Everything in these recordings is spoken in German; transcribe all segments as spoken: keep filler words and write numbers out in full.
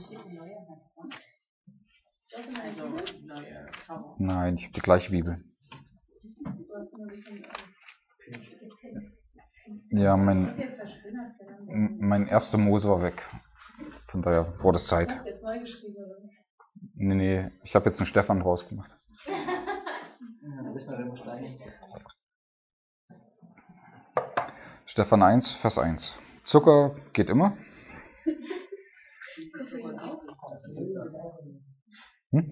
Nein, ich habe die gleiche Bibel. Ja, mein, mein erster Mose war weg. Von daher vor der Zeit. Nee, nee, ich habe jetzt einen Stefan rausgemacht. Stefan eins, Vers eins. Zucker geht immer. Hm?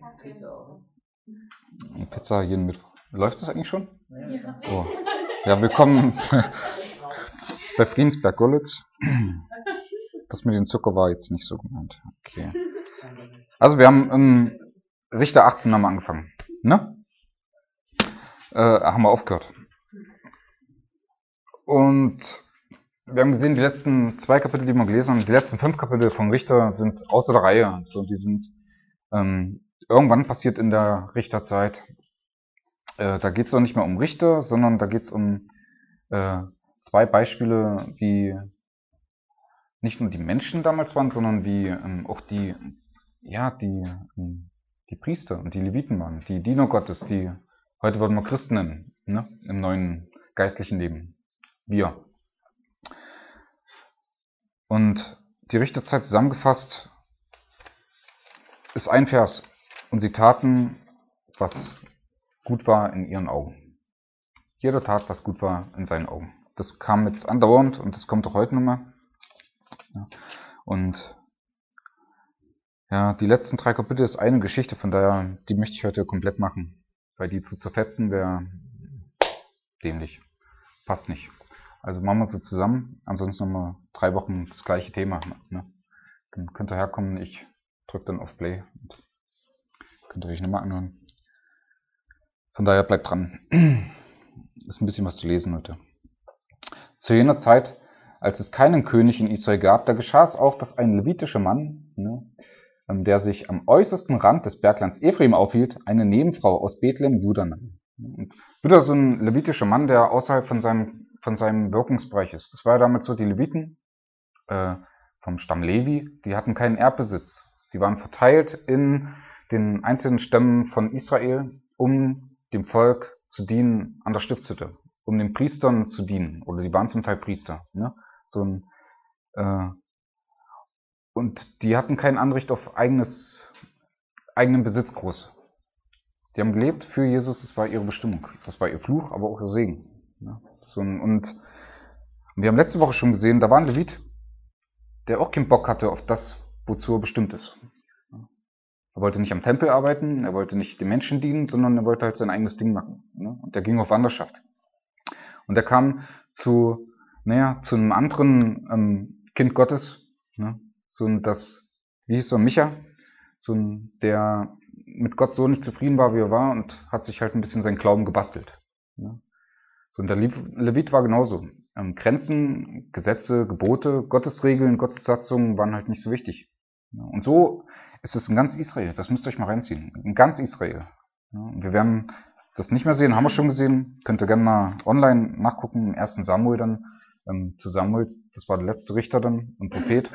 Pizza jeden Mittwoch. Läuft das eigentlich schon? Oh. Ja, willkommen bei Friedensberg-Görlitz. Das mit dem Zucker war jetzt nicht so gemeint. Okay. Also wir haben ähm, Richter achtzehn haben wir angefangen. Ne? Äh, haben wir aufgehört. Und wir haben gesehen, die letzten zwei Kapitel, die wir gelesen haben, die letzten fünf Kapitel von Richter sind außer der Reihe. So, die sind ähm, irgendwann passiert in der Richterzeit. Äh, da geht es auch nicht mehr um Richter, sondern da geht es um äh, zwei Beispiele, wie nicht nur die Menschen damals waren, sondern wie ähm, auch die, ja, die, ähm, die Priester und die Leviten waren, die Diener Gottes, die heute würden wir Christen nennen, ne? Im neuen geistlichen Leben. Wir. Und die Richterzeit zusammengefasst ist ein Vers. Und sie taten, was gut war in ihren Augen. Jeder tat, was gut war in seinen Augen. Das kam jetzt andauernd und das kommt auch heute nochmal. Ja. Und ja, die letzten drei Kapitel ist eine Geschichte, von daher, die möchte ich heute komplett machen. Weil die zu zerfetzen wäre dämlich. Passt nicht. Also machen wir sie zusammen, ansonsten haben wir drei Wochen das gleiche Thema. Ne? Dann könnt ihr herkommen, ich drücke dann auf Play und könnt ihr euch nochmal anhören. Von daher bleibt dran. Ist ein bisschen was zu lesen heute. Zu jener Zeit, als es keinen König in Israel gab, da geschah es auch, dass ein levitischer Mann, ne, der sich am äußersten Rand des Berglands Ephraim aufhielt, eine Nebenfrau aus Bethlehem, Juda nahm. Und wieder so ein levitischer Mann, der außerhalb von seinem, von seinem Wirkungsbereich ist. Das war ja damals so, die Leviten äh, vom Stamm Levi, die hatten keinen Erbbesitz. Die waren verteilt in den einzelnen Stämmen von Israel, um dem Volk zu dienen an der Stiftshütte, um den Priestern zu dienen. Oder die waren zum Teil Priester. Ne? So ein, äh, und die hatten kein Anrecht auf eigenes, eigenen Besitz groß. Die haben gelebt für Jesus, das war ihre Bestimmung. Das war ihr Fluch, aber auch ihr Segen. Ne? So ein, und wir haben letzte Woche schon gesehen, da war ein Levit, der auch keinen Bock hatte auf das, wozu er bestimmt ist. Er wollte nicht am Tempel arbeiten, er wollte nicht den Menschen dienen, sondern er wollte halt sein eigenes Ding machen. Ne? Und der ging auf Wanderschaft. Und er kam zu, naja, zu einem anderen ähm, Kind Gottes, ne? So ein, das, wie hieß er, Micha, so ein, der mit Gott so nicht zufrieden war, wie er war, und hat sich halt ein bisschen seinen Glauben gebastelt. Ne? So, und der Levit war genauso. Ähm, Grenzen, Gesetze, Gebote, Gottesregeln, Gottessatzungen waren halt nicht so wichtig. Ja, und so ist es in ganz Israel. Das müsst ihr euch mal reinziehen. In ganz Israel. Ja, wir werden das nicht mehr sehen, haben wir schon gesehen. Könnt ihr gerne mal online nachgucken, im ersten Samuel dann. Ähm, zu Samuel, das war der letzte Richter dann, ein Prophet.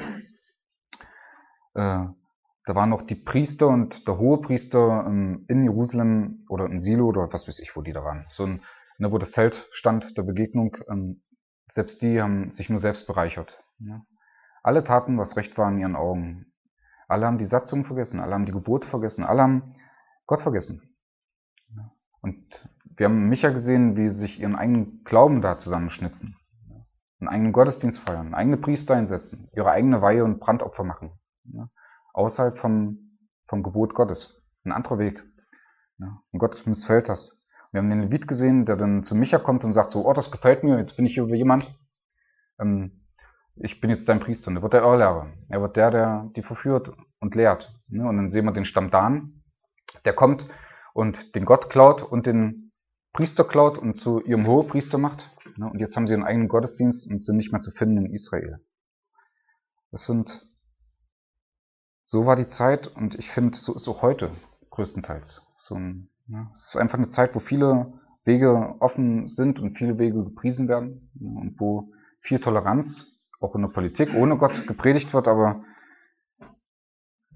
Äh, da waren noch die Priester und der Hohepriester ähm, in Jerusalem oder in Silo oder was weiß ich, wo die da waren. So ein, ne, wo das Zelt stand der Begegnung. Ähm, selbst die haben sich nur selbst bereichert. Ja. Alle taten, was recht war in ihren Augen. Alle haben die Satzungen vergessen, alle haben die Gebote vergessen, alle haben Gott vergessen. Und wir haben Micha gesehen, wie sie sich ihren eigenen Glauben da zusammenschnitzen. Einen eigenen Gottesdienst feiern, eigene Priester einsetzen, ihre eigene Weihe und Brandopfer machen. Ja, außerhalb vom, vom Gebot Gottes. Ein anderer Weg. Ja, und Gott missfällt das. Wir haben den Levit gesehen, der dann zu Micha kommt und sagt so, oh, das gefällt mir, jetzt bin ich hier jemand. Ähm, ich bin jetzt dein Priester. Und er wird der Irrlehrer. Er wird der, der die verführt und lehrt. Ne? Und dann sehen wir den Stamm Dan, der kommt und den Gott klaut und den Priester klaut und zu ihrem Hohepriester macht. Ne? Und jetzt haben sie ihren eigenen Gottesdienst und sind nicht mehr zu finden in Israel. Das sind, so war die Zeit, und ich finde, so ist auch heute größtenteils. So ein, ja, es ist einfach eine Zeit, wo viele Wege offen sind und viele Wege gepriesen werden, ja, und wo viel Toleranz auch in der Politik ohne Gott gepredigt wird, aber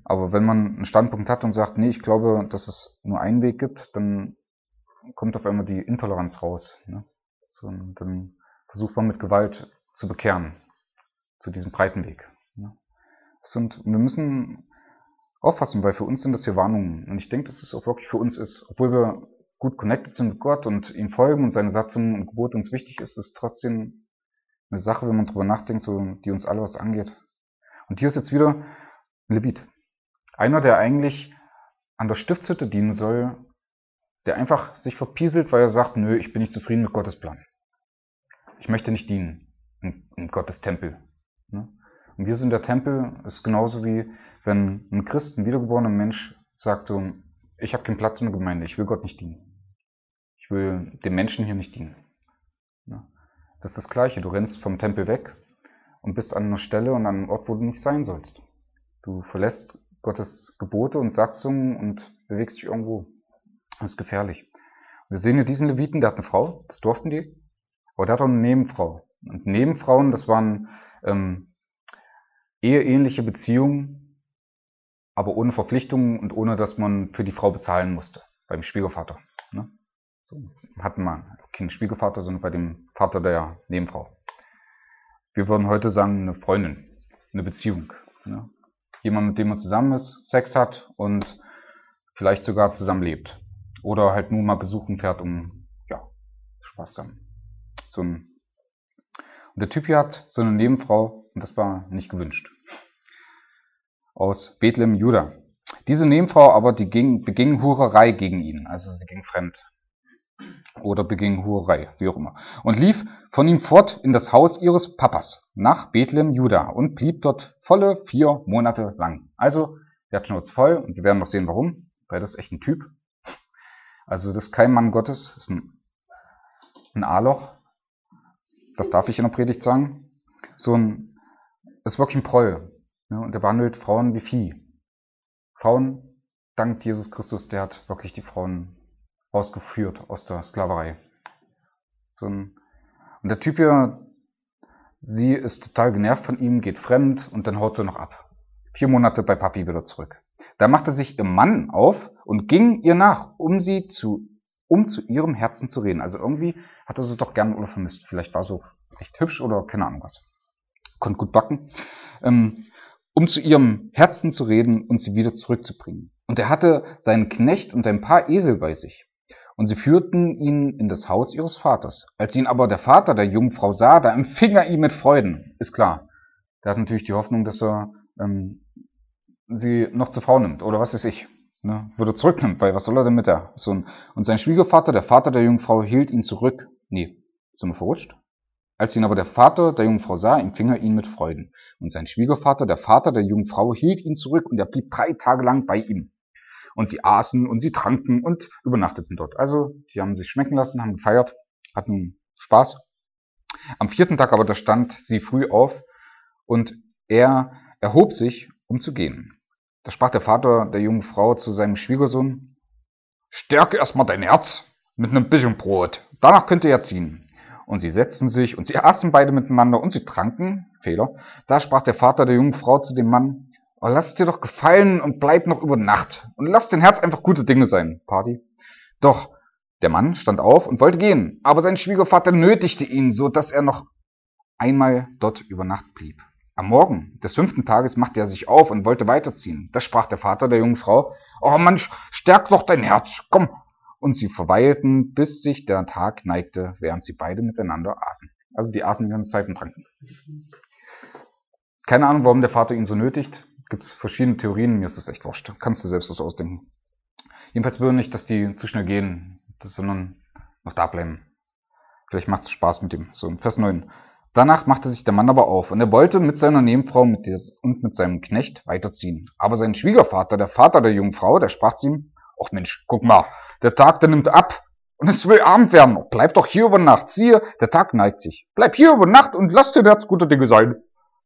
Aber wenn man einen Standpunkt hat und sagt, nee, ich glaube, dass es nur einen Weg gibt, dann kommt auf einmal die Intoleranz raus. Ne? So, und dann versucht man mit Gewalt zu bekehren zu diesem breiten Weg. Ne? Und wir müssen aufpassen, weil für uns sind das hier Warnungen. Und ich denke, dass es auch wirklich für uns ist. Obwohl wir gut connected sind mit Gott und ihm folgen und seine Satzungen und Gebote uns wichtig ist, ist es trotzdem eine Sache, wenn man drüber nachdenkt, so, die uns alle was angeht. Und hier ist jetzt wieder ein Levit. Einer, der eigentlich an der Stiftshütte dienen soll, der einfach sich verpieselt, weil er sagt, nö, ich bin nicht zufrieden mit Gottes Plan. Ich möchte nicht dienen in, in Gottes Tempel. Ne? Und wir sind der Tempel, ist genauso wie wenn ein Christ, ein wiedergeborener Mensch sagt so, ich habe keinen Platz in der Gemeinde, ich will Gott nicht dienen. Ich will den Menschen hier nicht dienen. Ne? Das ist das Gleiche, du rennst vom Tempel weg und bist an einer Stelle und an einem Ort, wo du nicht sein sollst. Du verlässt Gottes Gebote und Satzungen und bewegst dich irgendwo. Das ist gefährlich. Wir sehen hier diesen Leviten, der hat eine Frau, das durften die, aber der hat auch eine Nebenfrau. Und Nebenfrauen, das waren ähm, eheähnliche Beziehungen, aber ohne Verpflichtungen und ohne, dass man für die Frau bezahlen musste, beim Schwiegervater. Ne? So hatten wir keinen Schwiegervater, sondern bei dem Vater der Nebenfrau. Wir würden heute sagen, eine Freundin, eine Beziehung. Ne? Jemand, mit dem man zusammen ist, Sex hat und vielleicht sogar zusammen lebt. Oder halt nur mal besuchen fährt, um ja, Spaß zu haben. So ein und der Typ hier hat so eine Nebenfrau, und das war nicht gewünscht. Aus Bethlehem, Juda. Diese Nebenfrau aber, die ging, beging Hurerei gegen ihn, also sie ging fremd. Oder beging Hurerei, wie auch immer. Und lief von ihm fort in das Haus ihres Papas, nach Bethlehem, Juda, und blieb dort volle vier Monate lang. Also, der hat Schnurz voll, und wir werden noch sehen, warum, weil das ist echt ein Typ. Also, das ist kein Mann Gottes, das ist ein, ein A-Loch. Das darf ich in der Predigt sagen. So ein, das ist wirklich ein Proll. Ne? Und der behandelt Frauen wie Vieh. Frauen, dank Jesus Christus, der hat wirklich die Frauen rausgeführt aus der Sklaverei. So ein, und der Typ hier, sie ist total genervt von ihm, geht fremd und dann haut sie noch ab. Vier Monate bei Papi wieder zurück. Da machte sich ihr Mann auf und ging ihr nach, um sie zu, um zu ihrem Herzen zu reden. Also irgendwie hat er sie doch gern oder vermisst. Vielleicht war sie recht hübsch oder keine Ahnung was. Konnte gut backen. Ähm, um zu ihrem Herzen zu reden und sie wieder zurückzubringen. Und er hatte seinen Knecht und ein paar Esel bei sich. Und sie führten ihn in das Haus ihres Vaters. Als ihn aber der Vater der Jungfrau sah, da empfing er ihn mit Freuden. Ist klar. Der hat natürlich die Hoffnung, dass er ähm, sie noch zur Frau nimmt. Oder was weiß ich. Ne? Würde zurücknimmt, weil was soll er denn mit der? So ein, und sein Schwiegervater, der Vater der Jungfrau, hielt ihn zurück. Nee, sind wir verrutscht? Als ihn aber der Vater der Jungfrau sah, empfing er ihn mit Freuden. Und sein Schwiegervater, der Vater der Jungfrau, hielt ihn zurück und er blieb drei Tage lang bei ihm. Und sie aßen und sie tranken und übernachteten dort. Also, die haben sich schmecken lassen, haben gefeiert, hatten Spaß. Am vierten Tag aber, da stand sie früh auf und er erhob sich, um zu gehen. Da sprach der Vater der jungen Frau zu seinem Schwiegersohn: Stärke erstmal dein Herz mit einem bisschen Brot, danach könnt ihr ja ziehen. Und sie setzten sich und sie aßen beide miteinander und sie tranken. Fehler. Da sprach der Vater der jungen Frau zu dem Mann: Oh, lass es dir doch gefallen und bleib noch über Nacht. Und lass dein Herz einfach gute Dinge sein. Party. Doch der Mann stand auf und wollte gehen, aber sein Schwiegervater nötigte ihn, so dass er noch einmal dort über Nacht blieb. Am Morgen des fünften Tages machte er sich auf und wollte weiterziehen. Da sprach der Vater der jungen Frau: Oh Mann, stärk doch dein Herz, komm. Und sie verweilten, bis sich der Tag neigte, während sie beide miteinander aßen. Also die aßen die ganze Zeit und tranken. Keine Ahnung, warum der Vater ihn so nötigt. Gibt es verschiedene Theorien, mir ist das echt wurscht. Kannst du selbst was ausdenken. Jedenfalls will er nicht, dass die zu schnell gehen, sondern noch da bleiben. Vielleicht macht es Spaß mit ihm. So, Vers neun. Danach machte sich der Mann aber auf, und er wollte mit seiner Nebenfrau mit des, und mit seinem Knecht weiterziehen. Aber sein Schwiegervater, der Vater der jungen Frau, der sprach zu ihm: ach Mensch, guck mal, der Tag, der nimmt ab, und es will Abend werden. Bleib doch hier über Nacht. Siehe, der Tag neigt sich. Bleib hier über Nacht und lass dir Herz guter Dinge sein.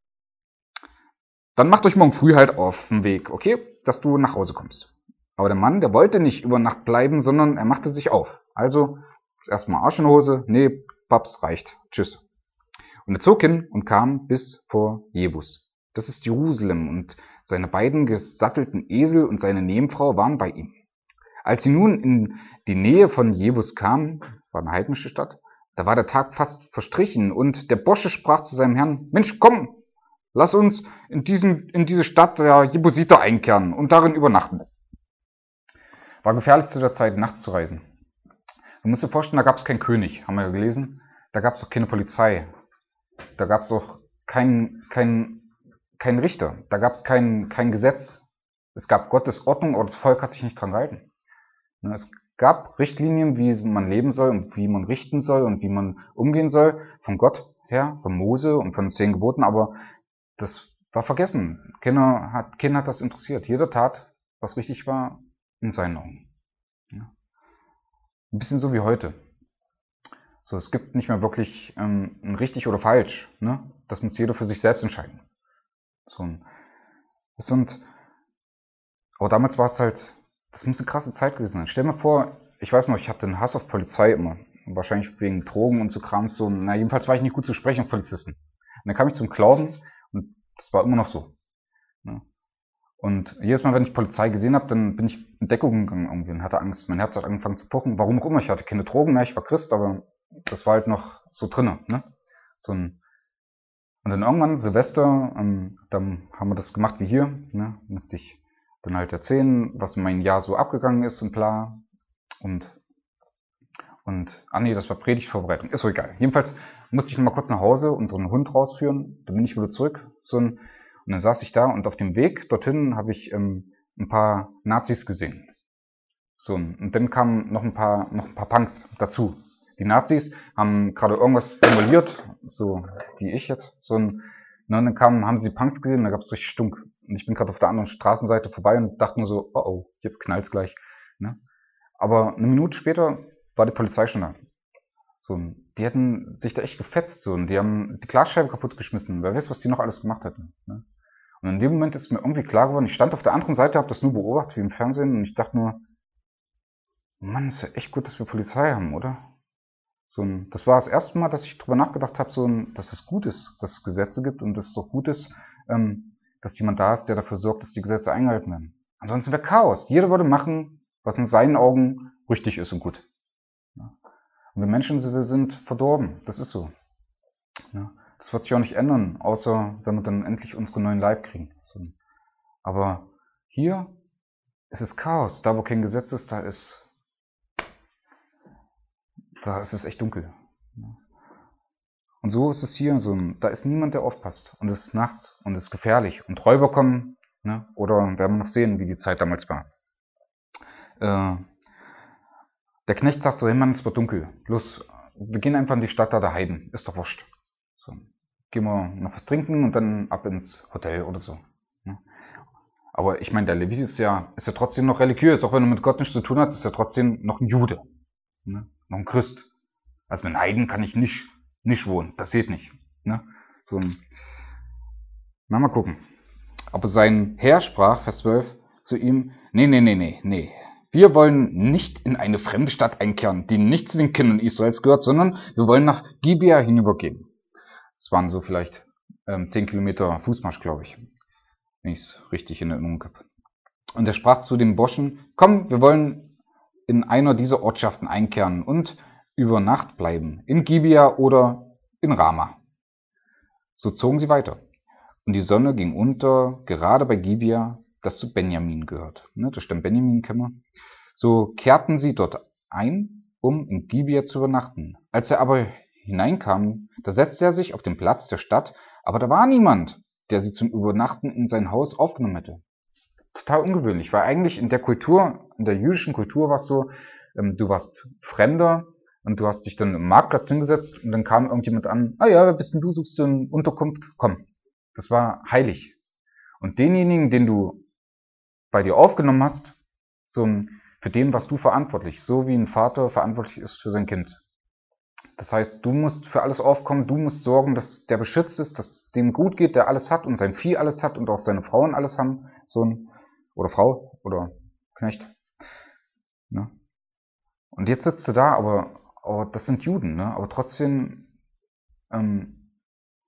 Dann macht euch morgen früh halt auf den Weg, okay, dass du nach Hause kommst. Aber der Mann, der wollte nicht über Nacht bleiben, sondern er machte sich auf. Also, erstmal Arsch in die Hose. Nee, Paps, reicht. Tschüss. Und er zog hin und kam bis vor Jebus. Das ist Jerusalem, und seine beiden gesattelten Esel und seine Nebenfrau waren bei ihm. Als sie nun in die Nähe von Jebus kamen, war eine heidnische Stadt, da war der Tag fast verstrichen, und der Bursche sprach zu seinem Herrn: Mensch, komm, lass uns in, diesen, in diese Stadt der Jebusiter einkehren und darin übernachten. War gefährlich zu der Zeit, nachts zu reisen. Du musst dir vorstellen, da gab es keinen König, haben wir ja gelesen. Da gab es auch keine Polizei. Da gab es auch keinen kein, kein Richter. Da gab es kein, kein Gesetz. Es gab Gottes Ordnung, aber das Volk hat sich nicht dran gehalten. Es gab Richtlinien, wie man leben soll und wie man richten soll und wie man umgehen soll, von Gott her, von Mose und von den zehn Geboten, aber das war vergessen. Keiner hat, keiner hat das interessiert. Jeder tat, was richtig war, in seinen Augen. Ja. Ein bisschen so wie heute. So, es gibt nicht mehr wirklich ähm, ein richtig oder falsch. Ne? Das muss jeder für sich selbst entscheiden. So, das sind, aber damals war es halt, das muss eine krasse Zeit gewesen sein. Stell dir mal vor, ich weiß noch, ich hatte einen Hass auf Polizei immer. Wahrscheinlich wegen Drogen und so Krams. So, na, jedenfalls war ich nicht gut zu sprechen auf Polizisten. Und dann kam ich zum Glauben und das war immer noch so. Ne? Und jedes Mal, wenn ich Polizei gesehen habe, dann bin ich in Deckung gegangen irgendwie und hatte Angst. Mein Herz hat angefangen zu pochen. Warum auch immer. Ich hatte keine Drogen mehr, ich war Christ, aber das war halt noch so drinne. Ne? So ein und dann irgendwann, Silvester, ähm, dann haben wir das gemacht wie hier. Ne? Musste ich dann halt erzählen, was in meinem Jahr so abgegangen ist und bla. Und, und, ah nee, das war Predigtvorbereitung. Ist so egal. Jedenfalls musste ich noch mal kurz nach Hause, unseren Hund rausführen. Dann bin ich wieder zurück. So ein, und dann saß ich da und auf dem Weg dorthin habe ich ähm, ein paar Nazis gesehen. So, und dann kamen noch ein paar, noch ein paar Punks dazu. Die Nazis haben gerade irgendwas simuliert, so wie ich jetzt. So ein, und dann kamen, haben sie Punks gesehen, und da gab es richtig Stunk. Und ich bin gerade auf der anderen Straßenseite vorbei und dachte nur so, oh oh, jetzt knallt's gleich. Ne? Aber eine Minute später war die Polizei schon da. So, die hätten sich da echt gefetzt, so, und die haben die Glasscheibe kaputt geschmissen. Wer weiß, was die noch alles gemacht hätten. Ne? Und in dem Moment ist mir irgendwie klar geworden, ich stand auf der anderen Seite, habe das nur beobachtet wie im Fernsehen, und ich dachte nur, Mann, ist ja echt gut, dass wir Polizei haben, oder? So ein, das war das erste Mal, dass ich drüber nachgedacht habe, so ein, dass es gut ist, dass es Gesetze gibt und dass es doch gut ist, ähm, dass jemand da ist, der dafür sorgt, dass die Gesetze eingehalten werden. Ansonsten wäre Chaos. Jeder würde machen, was in seinen Augen richtig ist und gut. Ja. Und wir Menschen wir sind verdorben. Das ist so. Ja. Das wird sich auch nicht ändern, außer wenn wir dann endlich unsere neuen Leib kriegen. So. Aber hier ist es Chaos. Da, wo kein Gesetz ist, da ist da ist es echt dunkel. Und so ist es hier, so ein, da ist niemand, der aufpasst. Und es ist nachts und es ist gefährlich. Und Räuber kommen, ne? Oder werden wir noch sehen, wie die Zeit damals war. Äh, der Knecht sagt so, hey Mann, es wird dunkel. Los, wir gehen einfach in die Stadt da der Heiden. Ist doch wurscht. So, gehen wir noch was trinken und dann ab ins Hotel oder so. Ne? Aber ich meine, der Levi ist ja, ist ja trotzdem noch religiös. Auch wenn er mit Gott nichts zu tun hat, ist er trotzdem noch ein Jude. Ne? Noch ein Christ. Also mit einem Heiden kann ich nicht, nicht wohnen. Das geht nicht. Ne? So ein, na, mal gucken. Aber sein Herr sprach, Vers zwölf, zu ihm, nee, nee, nee, nee, nee. Wir wollen nicht in eine fremde Stadt einkehren, die nicht zu den Kindern Israels gehört, sondern wir wollen nach Gibea hinübergehen. Das waren so vielleicht ähm, zehn Kilometer Fußmarsch, glaube ich, wenn ich es richtig in Erinnerung habe. Und er sprach zu den Burschen, komm, wir wollen in einer dieser Ortschaften einkehren und über Nacht bleiben, in Gibea oder in Rama. So zogen sie weiter. Und die Sonne ging unter, gerade bei Gibea, das zu Benjamin gehört. Ne, das stimmt, Benjamin kennen wir. So kehrten sie dort ein, um in Gibea zu übernachten. Als er aber hineinkam, da setzte er sich auf den Platz der Stadt, aber da war niemand, der sie zum Übernachten in sein Haus aufgenommen hätte. Total ungewöhnlich, weil eigentlich in der Kultur, in der jüdischen Kultur war es so, ähm, du warst Fremder und du hast dich dann im Marktplatz hingesetzt und dann kam irgendjemand an, ah ja, wer bist denn du, suchst du eine Unterkunft? Komm. Das war heilig. Und denjenigen, den du bei dir aufgenommen hast, so für den warst du verantwortlich, so wie ein Vater verantwortlich ist für sein Kind. Das heißt, du musst für alles aufkommen, du musst sorgen, dass der beschützt ist, dass dem gut geht, der alles hat und sein Vieh alles hat und auch seine Frauen alles haben, Sohn oder Frau oder Knecht. Ne? Und jetzt sitzt du da, aber, aber das sind Juden, ne? Aber trotzdem, ähm,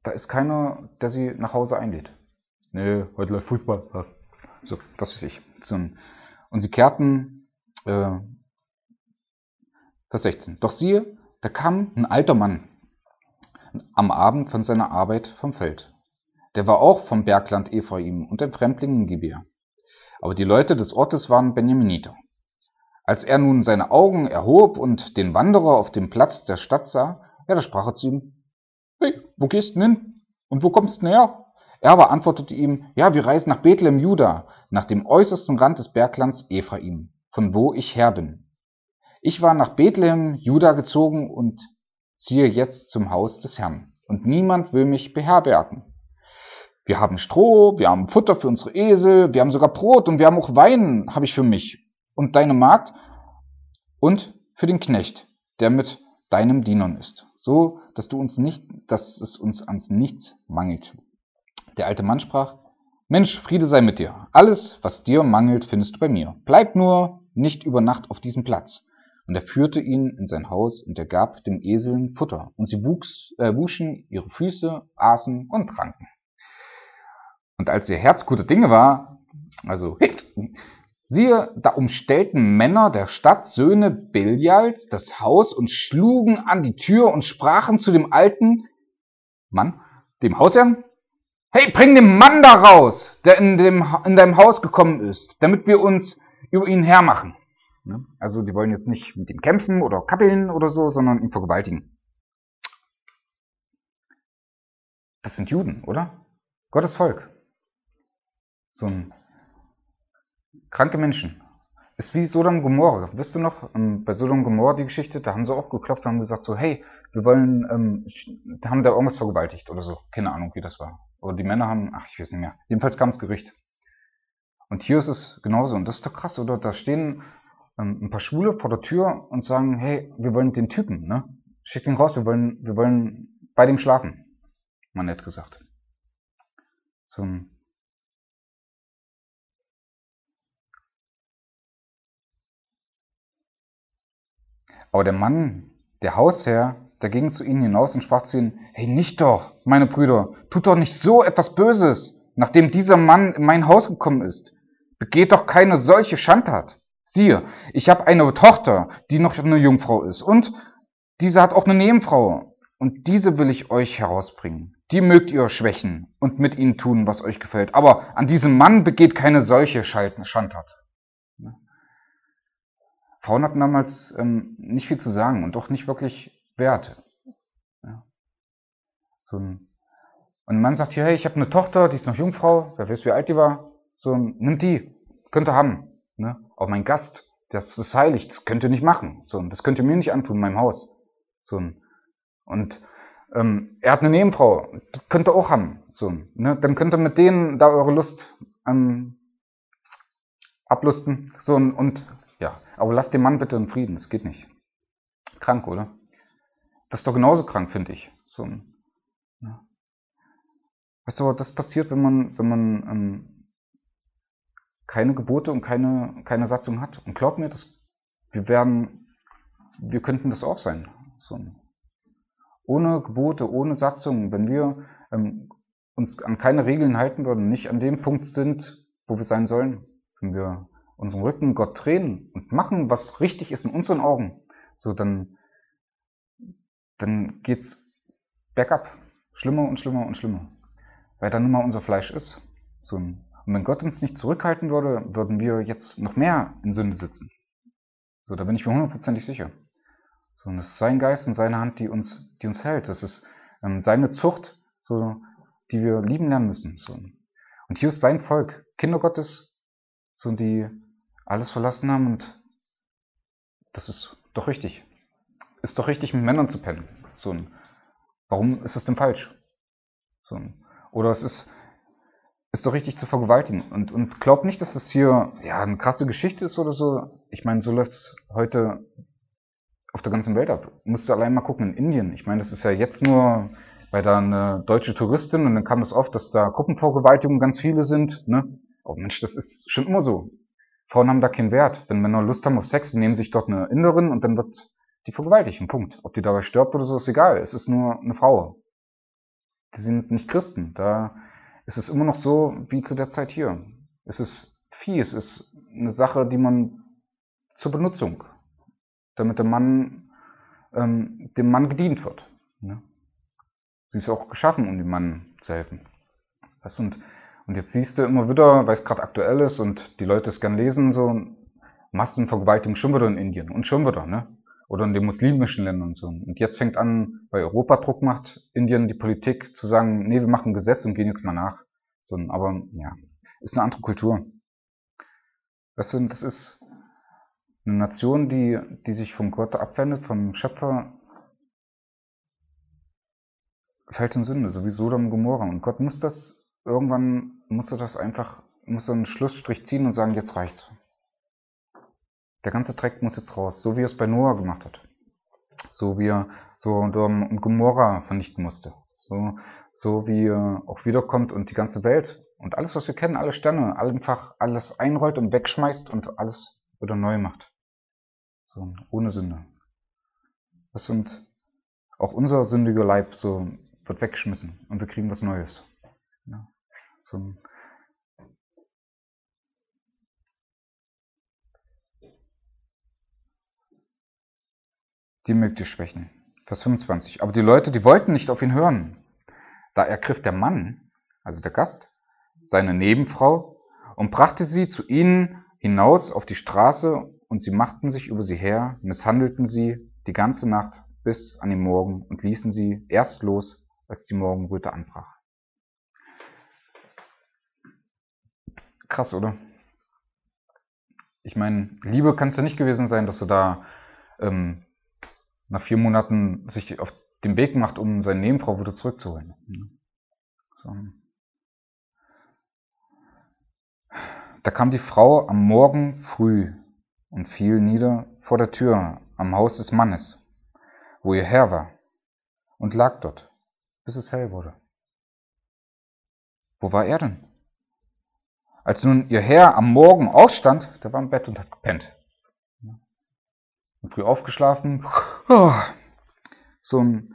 da ist keiner, der sie nach Hause einlädt. Nee, heute läuft Fußball. Ja. So, was weiß ich. So, und sie kehrten, äh, Vers sechzehn. Doch siehe, da kam ein alter Mann am Abend von seiner Arbeit vom Feld. Der war auch vom Bergland Ephraim und ein Fremdling in Gibea. Aber die Leute des Ortes waren Benjaminiter. Als er nun seine Augen erhob und den Wanderer auf dem Platz der Stadt sah, ja, da sprach er zu ihm: Hey, wo gehst du hin? Und wo kommst du her? Er aber antwortete ihm: Ja, wir reisen nach Bethlehem, Juda, nach dem äußersten Rand des Berglands Ephraim, von wo ich her bin. Ich war nach Bethlehem, Juda gezogen und ziehe jetzt zum Haus des Herrn, und niemand will mich beherbergen. Wir haben Stroh, wir haben Futter für unsere Esel, wir haben sogar Brot und wir haben auch Wein, habe ich für mich und deine Magd und für den Knecht, der mit deinem Dienern ist, so dass du uns nicht, dass es uns an nichts mangelt. Der alte Mann sprach: Mensch, Friede sei mit dir. Alles, was dir mangelt, findest du bei mir. Bleib nur nicht über Nacht auf diesem Platz. Und er führte ihn in sein Haus, und er gab den Eseln Futter. Und sie wuchs, äh, wuschen ihre Füße, aßen und tranken. Und als ihr Herz guter Dinge war, also hit, siehe, da umstellten Männer der Stadt, Söhne Belials, das Haus und schlugen an die Tür und sprachen zu dem alten Mann, dem Hausherrn: Hey, bring den Mann da raus, der in, dem, in deinem Haus gekommen ist, damit wir uns über ihn hermachen. Also die wollen jetzt nicht mit ihm kämpfen oder kappeln oder so, sondern ihn vergewaltigen. Das sind Juden, oder? Gottes Volk. So ein kranke Menschen. Ist wie Sodom und Gomorra. Wisst du noch, bei Sodom und Gomorra die Geschichte, da haben sie auch geklopft und haben gesagt so, hey, wir wollen, ähm, da haben da irgendwas vergewaltigt oder so. Keine Ahnung, wie das war. Oder die Männer haben, ach, ich weiß nicht mehr. Jedenfalls kam das Gericht. Und hier ist es genauso. Und das ist doch krass, oder? Da stehen ähm, ein paar Schwule vor der Tür und sagen, hey, wir wollen den Typen, ne? Schick ihn raus, wir wollen, wir wollen bei dem schlafen. Mal nett gesagt. Zum Aber der Mann, der Hausherr, der ging zu ihnen hinaus und sprach zu ihnen: Hey, nicht doch, meine Brüder, tut doch nicht so etwas Böses, nachdem dieser Mann in mein Haus gekommen ist. Begeht doch keine solche Schandtat. Siehe, ich habe eine Tochter, die noch eine Jungfrau ist, und diese hat auch eine Nebenfrau, und diese will ich euch herausbringen. Die mögt ihr schwächen und mit ihnen tun, was euch gefällt, aber an diesem Mann begeht keine solche Schandtat. Frauen hatten damals ähm, nicht viel zu sagen und doch nicht wirklich Wert. Ja. So ein, und ein Mann sagt hier: Hey, ich habe eine Tochter, die ist noch Jungfrau, wer weiß, wie alt die war. So, nimmt die, könnt ihr haben. Ne? Auch mein Gast, das ist heilig, das könnt ihr nicht machen. So, das könnt ihr mir nicht antun in meinem Haus. So, und ähm, er hat eine Nebenfrau, das könnt ihr auch haben. So, ne? Dann könnt ihr mit denen da eure Lust ähm, ablusten. So, und ja, aber lasst den Mann bitte in Frieden, das geht nicht. Krank, oder? Das ist doch genauso krank, finde ich. So ein, ja. Weißt du, das passiert, wenn man, wenn man ähm, keine Gebote und keine, keine Satzung hat. Und glaub mir, das, wir werden, wir könnten das auch sein. So ein, ohne Gebote, ohne Satzungen, wenn wir ähm, uns an keine Regeln halten würden, nicht an dem Punkt sind, wo wir sein sollen, wenn wir unseren Rücken Gott drehen und machen, was richtig ist in unseren Augen, so dann, dann geht's bergab. Schlimmer und schlimmer und schlimmer. Weil dann immer unser Fleisch ist. So, und wenn Gott uns nicht zurückhalten würde, würden wir jetzt noch mehr in Sünde sitzen. So, da bin ich mir hundertprozentig sicher. So, und es ist sein Geist und seine Hand, die uns, die uns hält. Das ist ähm, seine Zucht, so, die wir lieben lernen müssen. So. Und hier ist sein Volk, Kinder Gottes, so, die alles verlassen haben, und das ist doch richtig. Ist doch richtig, mit Männern zu pennen. So, warum ist das denn falsch? So, oder es ist, ist doch richtig zu vergewaltigen. Und, und glaubt nicht, dass das hier ja eine krasse Geschichte ist oder so. Ich meine, so läuft es heute auf der ganzen Welt ab. Musst du allein mal gucken in Indien. Ich meine, das ist ja jetzt nur, weil da eine deutsche Touristin, und dann kam es oft, dass da Gruppenvergewaltigungen ganz viele sind. Ne? Oh Mensch, das ist schon immer so. Frauen haben da keinen Wert. Wenn Männer Lust haben auf Sex, nehmen sich dort eine Inderin und dann wird die vergewaltigt. Ein Punkt. Ob die dabei stirbt oder so, ist egal. Es ist nur eine Frau. die sind nicht Christen. Da ist es immer noch so wie zu der Zeit hier. Es ist Vieh, es ist eine Sache, die man zur Benutzung, damit der Mann, ähm, dem Mann gedient wird. Ne? Sie ist auch geschaffen, um dem Mann zu helfen. Weißt, und, und jetzt siehst du immer wieder, weil es gerade aktuell ist und die Leute es gern lesen, so Massenvergewaltigung schon wieder in Indien und schon wieder, ne? Oder in den muslimischen Ländern so. Und jetzt fängt an, weil Europa Druck macht, Indien, die Politik zu sagen, nee, wir machen ein Gesetz und gehen jetzt mal nach. So, aber ja, ist eine andere Kultur. Weißt du, das ist eine Nation, die, die sich vom Gott abwendet, vom Schöpfer, fällt in Sünde, so wie Sodom und Gomorra. Und Gott muss das, irgendwann muss er das einfach, muss er einen Schlussstrich ziehen und sagen, jetzt reicht's. Der ganze Dreck muss jetzt raus, so wie er es bei Noah gemacht hat. So wie er Sodom und Gomorra vernichten musste. So, so wie er auch wiederkommt und die ganze Welt und alles, was wir kennen, alle Sterne, einfach alles einrollt und wegschmeißt und alles wieder neu macht. So, ohne Sünde. Das und auch unser sündiger Leib so wird weggeschmissen und wir kriegen was Neues. Ja, so. Die mögt ihr schwächen. Vers fünfundzwanzig. Aber die Leute, die wollten nicht auf ihn hören. Da ergriff der Mann, also der Gast, seine Nebenfrau und brachte sie zu ihnen hinaus auf die Straße und sie machten sich über sie her, misshandelten sie die ganze Nacht bis an den Morgen und ließen sie erst los, als die Morgenröte anbrach. Krass, oder? Ich meine, Liebe kann es ja nicht gewesen sein, dass er da ähm, nach vier Monaten sich auf den Weg macht, um seine Nebenfrau wieder zurückzuholen. So. Da kam die Frau am Morgen früh und fiel nieder vor der Tür am Haus des Mannes, wo ihr Herr war, und lag dort, bis es hell wurde. Wo war er denn? Als nun ihr Herr am Morgen aufstand, der war im Bett und hat gepennt. Und früh aufgeschlafen, oh, so ein,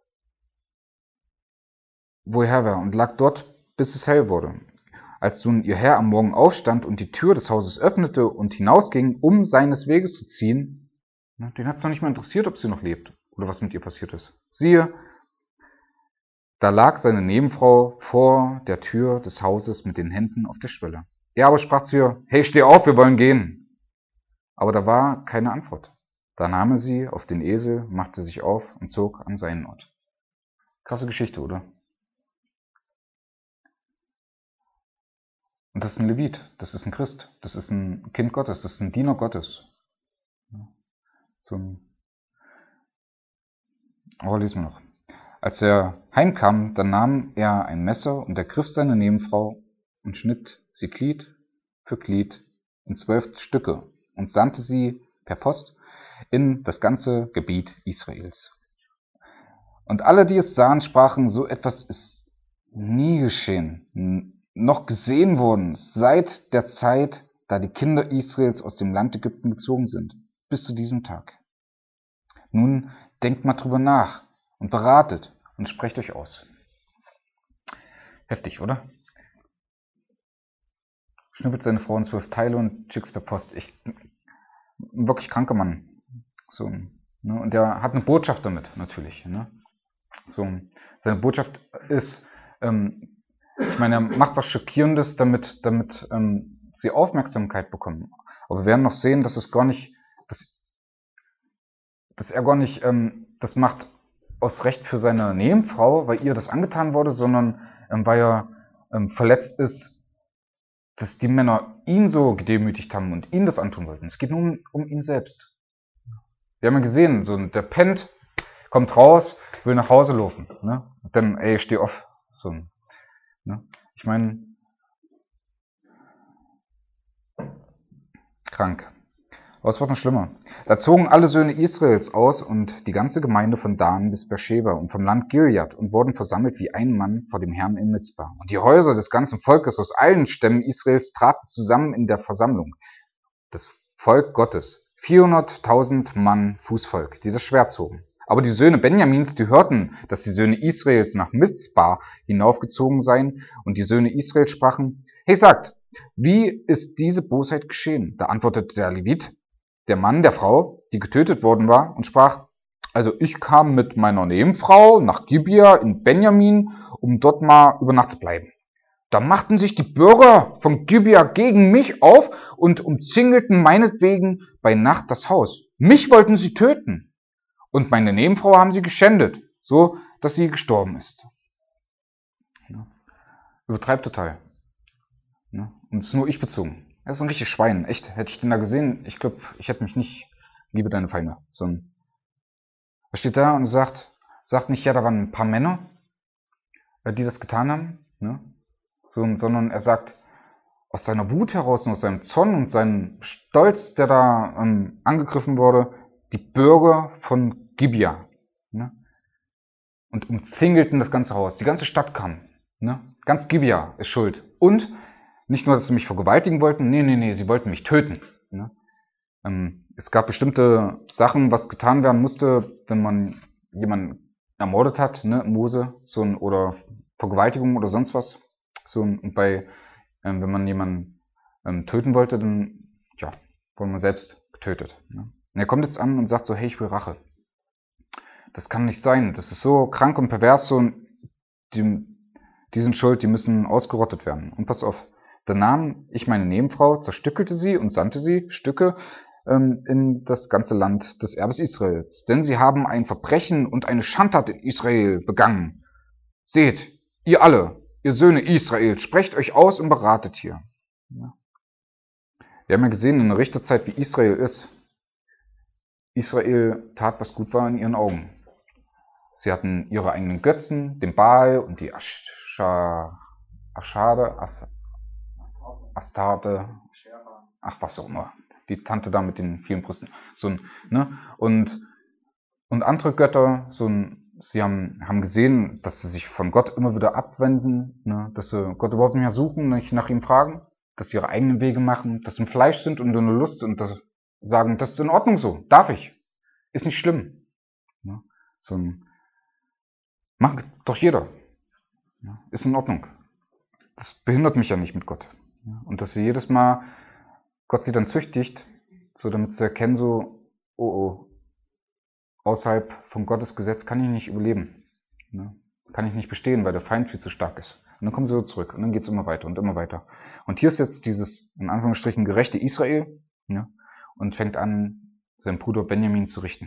wo ihr Herr war, und lag dort, bis es hell wurde. Als nun ihr Herr am Morgen aufstand und die Tür des Hauses öffnete und hinausging, um seines Weges zu ziehen, den hat es noch nicht mal interessiert, ob sie noch lebt oder was mit ihr passiert ist. Siehe, da lag seine Nebenfrau vor der Tür des Hauses mit den Händen auf der Schwelle. Er aber sprach zu ihr, hey, steh auf, wir wollen gehen. Aber da war keine Antwort. Da nahm er sie auf den Esel, machte sich auf und zog an seinen Ort. Krasse Geschichte, oder? Und das ist ein Levit, das ist ein Christ, das ist ein Kind Gottes, das ist ein Diener Gottes. So ein oh, lesen wir noch. Als er heimkam, dann nahm er ein Messer und ergriff seine Nebenfrau und schnitt sie Glied für Glied in zwölf Stücke und sandte sie per Post in das ganze Gebiet Israels. Und alle, die es sahen, sprachen, so etwas ist nie geschehen, noch gesehen worden, seit der Zeit, da die Kinder Israels aus dem Land Ägypten gezogen sind, bis zu diesem Tag. Nun denkt mal drüber nach und beratet und sprecht euch aus. Heftig, oder? Schnippelt seine Frau in zwölf Teile und schickt's per Post. Ich, ein wirklich kranker Mann. So, ne? Und der hat eine Botschaft damit, natürlich. Ne? So, seine Botschaft ist, ähm, ich meine, er macht was Schockierendes, damit, damit ähm, sie Aufmerksamkeit bekommen. Aber wir werden noch sehen, dass es gar nicht, dass, dass er gar nicht ähm, das macht aus Recht für seine Nebenfrau, weil ihr das angetan wurde, sondern ähm, weil er ähm, verletzt ist, dass die Männer ihn so gedemütigt haben und ihn das antun wollten. Es geht nur um, um ihn selbst. Wir haben ja gesehen, so der pennt, kommt raus, will nach Hause laufen, ne? Und dann, ey, steh auf. So, ne? Ich meine, krank. Aber es wird noch schlimmer. Da zogen alle Söhne Israels aus und die ganze Gemeinde von Dan bis Beersheba und vom Land Gilead und wurden versammelt wie ein Mann vor dem Herrn in Mizpah. Und die Häuser des ganzen Volkes aus allen Stämmen Israels traten zusammen in der Versammlung. Das Volk Gottes, vierhunderttausend Mann Fußvolk, die das Schwert zogen. Aber die Söhne Benjamins, die hörten, dass die Söhne Israels nach Mizpah hinaufgezogen seien, und die Söhne Israels sprachen: Hey, sagt, wie ist diese Bosheit geschehen? Da antwortete der Levit, der Mann der Frau, die getötet worden war, und sprach: Also ich kam mit meiner Nebenfrau nach Gibea in Benjamin, um dort mal über Nacht zu bleiben. Da machten sich die Bürger von Gibea gegen mich auf und umzingelten meinetwegen bei Nacht das Haus. Mich wollten sie töten. Und meine Nebenfrau haben sie geschändet, so dass sie gestorben ist. Ja. Übertreibt total. Ja. Und es ist nur ich bezogen. Er ist ein richtiges Schwein. Echt, hätte ich den da gesehen, ich glaube, ich hätte mich nicht, liebe deine Feinde. So ein, er steht da und sagt, sagt nicht, ja, da waren ein paar Männer, die das getan haben, ne? So, sondern er sagt, aus seiner Wut heraus und aus seinem Zorn und seinem Stolz, der da ähm, angegriffen wurde, die Bürger von Gibea, ne? Und umzingelten das ganze Haus. Die ganze Stadt kam. Ne? Ganz Gibea ist schuld. Und nicht nur, dass sie mich vergewaltigen wollten, nee, nee, nee, sie wollten mich töten. Ne? Ähm, es gab bestimmte Sachen, was getan werden musste, wenn man jemanden ermordet hat, ne? Mose, so ein, oder Vergewaltigung oder sonst was. So, und bei, ähm, wenn man jemanden ähm, töten wollte, dann, ja, wurde man selbst getötet. Ne? Und er kommt jetzt an und sagt so, hey, ich will Rache. Das kann nicht sein. Das ist so krank und pervers, so, die, die sind schuld, die müssen ausgerottet werden. Und pass auf, da nahm ich meine Nebenfrau, zerstückelte sie und sandte sie, Stücke, ähm, in das ganze Land des Erbes Israels. Denn sie haben ein Verbrechen und eine Schandtat in Israel begangen. Seht, ihr alle, ihr Söhne Israels, sprecht euch aus und beratet hier. Ja. Wir haben ja gesehen in der Richterzeit, wie Israel ist. Israel tat, was gut war in ihren Augen. Sie hatten ihre eigenen Götzen, den Baal und die Ascha, Aschade, As, Astarte, ach was auch immer, die Tante da mit den vielen Brüsten, so ein, ne, und und andere Götter, so ein, sie haben haben gesehen, dass sie sich von Gott immer wieder abwenden, ne, dass sie Gott überhaupt nicht mehr suchen, nicht nach ihm fragen, dass sie ihre eigenen Wege machen, dass sie im Fleisch sind und in der Lust und das sagen, das ist in Ordnung so, darf ich, ist nicht schlimm, ne, so ein, macht doch jeder. Ja, ist in Ordnung. Das behindert mich ja nicht mit Gott. Ja, und dass sie jedes Mal Gott sie dann züchtigt, so damit sie erkennen, so, oh oh, außerhalb von Gottes Gesetz kann ich nicht überleben. Ja, kann ich nicht bestehen, weil der Feind viel zu stark ist. Und dann kommen sie so zurück und dann geht es immer weiter und immer weiter. Und hier ist jetzt dieses, in Anführungsstrichen, gerechte Israel, ja, und fängt an, seinen Bruder Benjamin zu richten.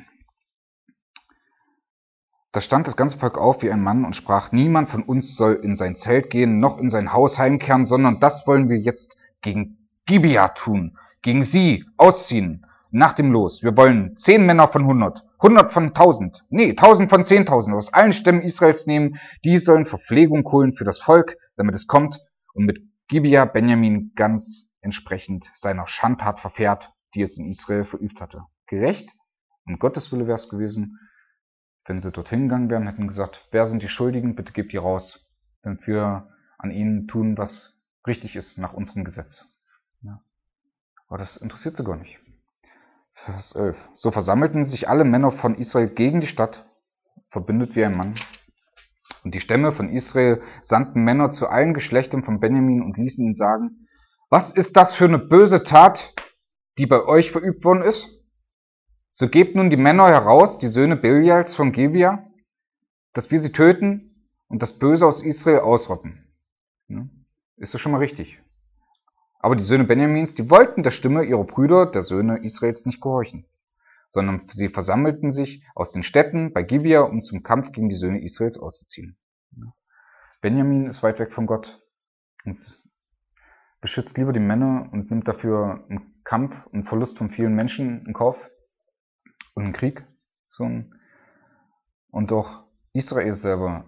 Da stand das ganze Volk auf wie ein Mann und sprach, niemand von uns soll in sein Zelt gehen, noch in sein Haus heimkehren, sondern das wollen wir jetzt gegen Gibea tun, gegen sie ausziehen, nach dem Los. Wir wollen zehn Männer von hundert, hundert von tausend, nee, tausend von zehntausend aus allen Stämmen Israels nehmen, die sollen Verpflegung holen für das Volk, damit es kommt und mit Gibea Benjamin ganz entsprechend seiner Schandtat verfährt, die es in Israel verübt hatte. Gerecht und Gottes Wille wäre es gewesen, wenn sie dorthin gegangen wären, hätten gesagt, wer sind die Schuldigen, bitte gebt die raus, damit wir an ihnen tun, was richtig ist nach unserem Gesetz. Ja. Aber das interessiert sie gar nicht. Vers elf. So versammelten sich alle Männer von Israel gegen die Stadt, verbündet wie ein Mann. Und die Stämme von Israel sandten Männer zu allen Geschlechtern von Benjamin und ließen ihnen sagen, was ist das für eine böse Tat, die bei euch verübt worden ist? So gebt nun die Männer heraus, die Söhne Belials von Gibea, dass wir sie töten und das Böse aus Israel ausrotten. Ja, ist das schon mal richtig. Aber die Söhne Benjamins, die wollten der Stimme ihrer Brüder, der Söhne Israels, nicht gehorchen, sondern sie versammelten sich aus den Städten bei Gibea, um zum Kampf gegen die Söhne Israels auszuziehen. Ja. Benjamin ist weit weg von Gott und beschützt lieber die Männer und nimmt dafür einen Kampf und Verlust von vielen Menschen in Kauf. Und ein Krieg, so ein, und auch Israel selber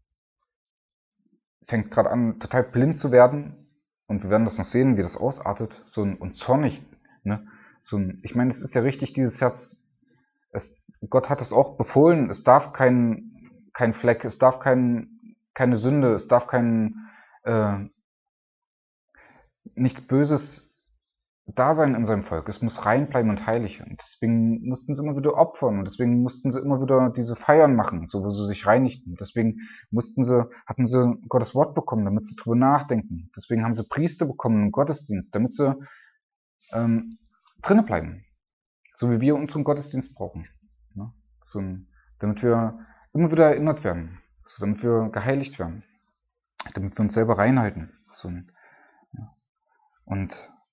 fängt gerade an, total blind zu werden, und wir werden das noch sehen, wie das ausartet, so ein, und zornig, ne, so ein, ich meine, es ist ja richtig, dieses Herz, es, Gott hat es auch befohlen, es darf kein, kein Fleck, es darf kein, keine Sünde, es darf kein, äh, nichts Böses da sein in seinem Volk. Es muss rein bleiben und heilig. Und deswegen mussten sie immer wieder opfern. Und deswegen mussten sie immer wieder diese Feiern machen, so wo sie sich reinigten. Deswegen mussten sie, hatten sie Gottes Wort bekommen, damit sie drüber nachdenken. Deswegen haben sie Priester bekommen im Gottesdienst, damit sie ähm, drinnen bleiben. So wie wir unseren Gottesdienst brauchen. Ne? So, damit wir immer wieder erinnert werden. So, damit wir geheiligt werden. Damit wir uns selber reinhalten. So, ja. Und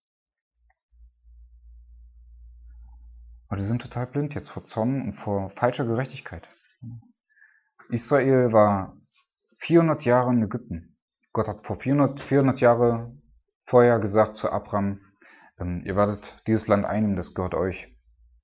Aber die sind total blind jetzt vor Zorn und vor falscher Gerechtigkeit. Israel war vierhundert Jahre in Ägypten. Gott hat vor vierhundert, vierhundert Jahre vorher gesagt zu Abraham, ähm, ihr werdet dieses Land einnehmen, das gehört euch.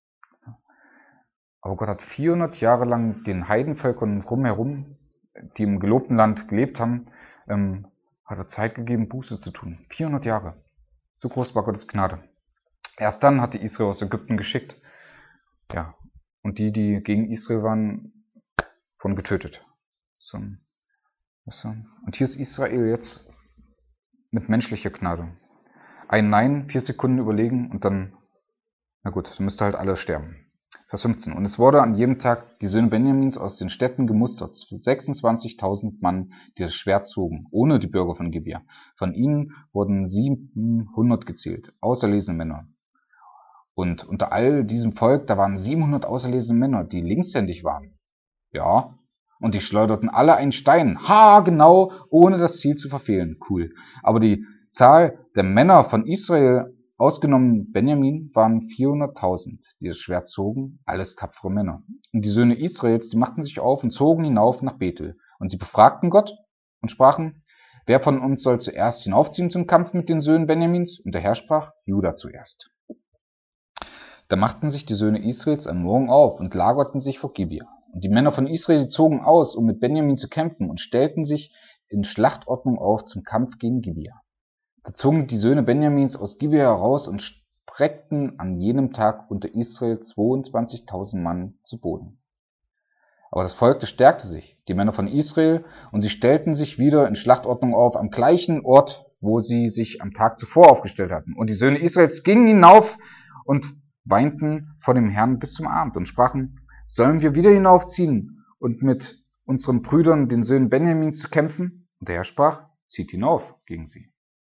Aber Gott hat vierhundert Jahre lang den Heidenvölkern drumherum, die im gelobten Land gelebt haben, ähm, hat er Zeit gegeben, Buße zu tun. vierhundert Jahre. So groß war Gottes Gnade. Erst dann hat die Israel aus Ägypten geschickt. Ja, und die, die gegen Israel waren, wurden getötet. So, so. Und hier ist Israel jetzt mit menschlicher Gnade. Ein Nein, vier Sekunden überlegen und dann, na gut, dann müsste halt alle sterben. Vers fünfzehn. Und es wurde an jedem Tag die Söhne Benjamins aus den Städten gemustert, sechsundzwanzigtausend Mann, die das Schwert zogen, ohne die Bürger von Gibea. Von ihnen wurden siebenhundert gezählt, auserlesene Männer. Und unter all diesem Volk, da waren siebenhundert auserlesene Männer, die linkshändig waren. Ja, und die schleuderten alle einen Stein, ha, genau, ohne das Ziel zu verfehlen. Cool. Aber die Zahl der Männer von Israel, ausgenommen Benjamin, waren vierhunderttausend, die das Schwert zogen, alles tapfere Männer. Und die Söhne Israels, die machten sich auf und zogen hinauf nach Bethel. Und sie befragten Gott und sprachen, wer von uns soll zuerst hinaufziehen zum Kampf mit den Söhnen Benjamins? Und der Herr sprach, Juda zuerst. Da machten sich die Söhne Israels am Morgen auf und lagerten sich vor Gibea. Und die Männer von Israel zogen aus, um mit Benjamin zu kämpfen, und stellten sich in Schlachtordnung auf zum Kampf gegen Gibea. Da zogen die Söhne Benjamins aus Gibea heraus und streckten an jenem Tag unter Israel zweiundzwanzigtausend Mann zu Boden. Aber das Volk, das stärkte sich, die Männer von Israel, und sie stellten sich wieder in Schlachtordnung auf, am gleichen Ort, wo sie sich am Tag zuvor aufgestellt hatten. Und die Söhne Israels gingen hinauf und weinten vor dem Herrn bis zum Abend und sprachen, sollen wir wieder hinaufziehen und mit unseren Brüdern, den Söhnen Benjamins, zu kämpfen? Und der Herr sprach, zieht hinauf gegen sie.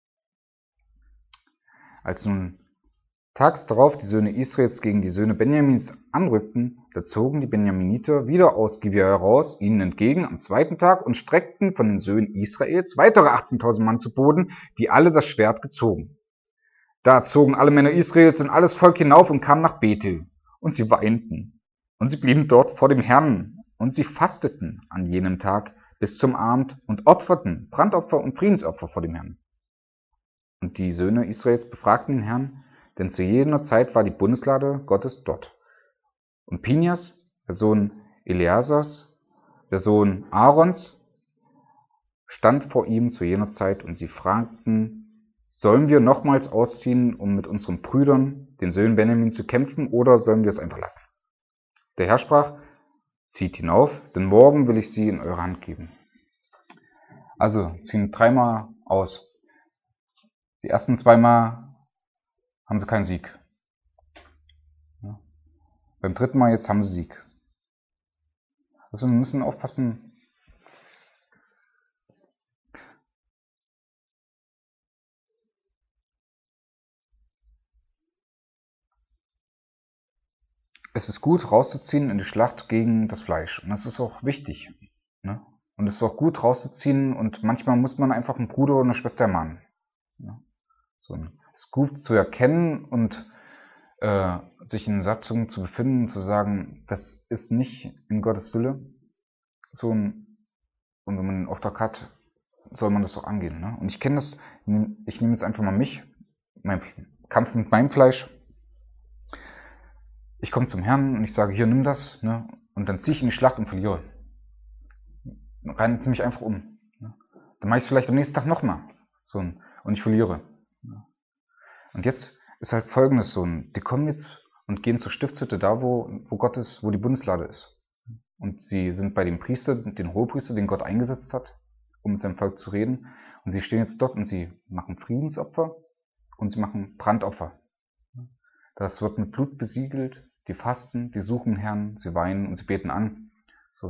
Als nun tags darauf die Söhne Israels gegen die Söhne Benjamins anrückten, da zogen die Benjaminiter wieder aus Gibea heraus, ihnen entgegen am zweiten Tag, und streckten von den Söhnen Israels weitere achtzehntausend Mann zu Boden, die alle das Schwert gezogen. Da zogen alle Männer Israels und alles Volk hinauf und kamen nach Bethel. Und sie weinten. Und sie blieben dort vor dem Herrn. Und sie fasteten an jenem Tag bis zum Abend und opferten Brandopfer und Friedensopfer vor dem Herrn. Und die Söhne Israels befragten den Herrn, denn zu jener Zeit war die Bundeslade Gottes dort. Und Pinjas, der Sohn Eleazars, der Sohn Aarons, stand vor ihm zu jener Zeit, und sie fragten, sollen wir nochmals ausziehen, um mit unseren Brüdern, den Söhnen Benjamin, zu kämpfen, oder sollen wir es einfach lassen? Der Herr sprach, zieht hinauf, denn morgen will ich sie in eure Hand geben. Also ziehen dreimal aus. Die ersten zweimal haben sie keinen Sieg. Ja. Beim dritten Mal jetzt haben sie Sieg. Also wir müssen aufpassen. Es ist gut, rauszuziehen in die Schlacht gegen das Fleisch. Und das ist auch wichtig. Ne? Und es ist auch gut, rauszuziehen. Und manchmal muss man einfach einen Bruder oder eine Schwester ermahnen. Ja? So, es ist gut zu erkennen und äh, sich in Satzungen zu befinden, zu sagen, das ist nicht in Gottes Wille. So, und wenn man einen Auftrag hat, soll man das auch angehen. Ne? Und ich kenne das, ich nehme jetzt einfach mal mich, mein Kampf mit meinem Fleisch. Ich komme zum Herrn und ich sage, hier, nimm das, ne? Und dann ziehe ich in die Schlacht und verliere. Dann reite mich einfach um. Ne? Dann mache ich es vielleicht am nächsten Tag nochmal. So, und ich verliere. Ne? Und jetzt ist halt Folgendes so, die kommen jetzt und gehen zur Stiftshütte, da wo, wo Gott ist, wo die Bundeslade ist. Und sie sind bei dem Priester, den Hohepriester, den Gott eingesetzt hat, um mit seinem Volk zu reden. Und sie stehen jetzt dort und sie machen Friedensopfer und sie machen Brandopfer. Das wird mit Blut besiegelt. Die fasten, die suchen den Herrn, sie weinen und sie beten an. So.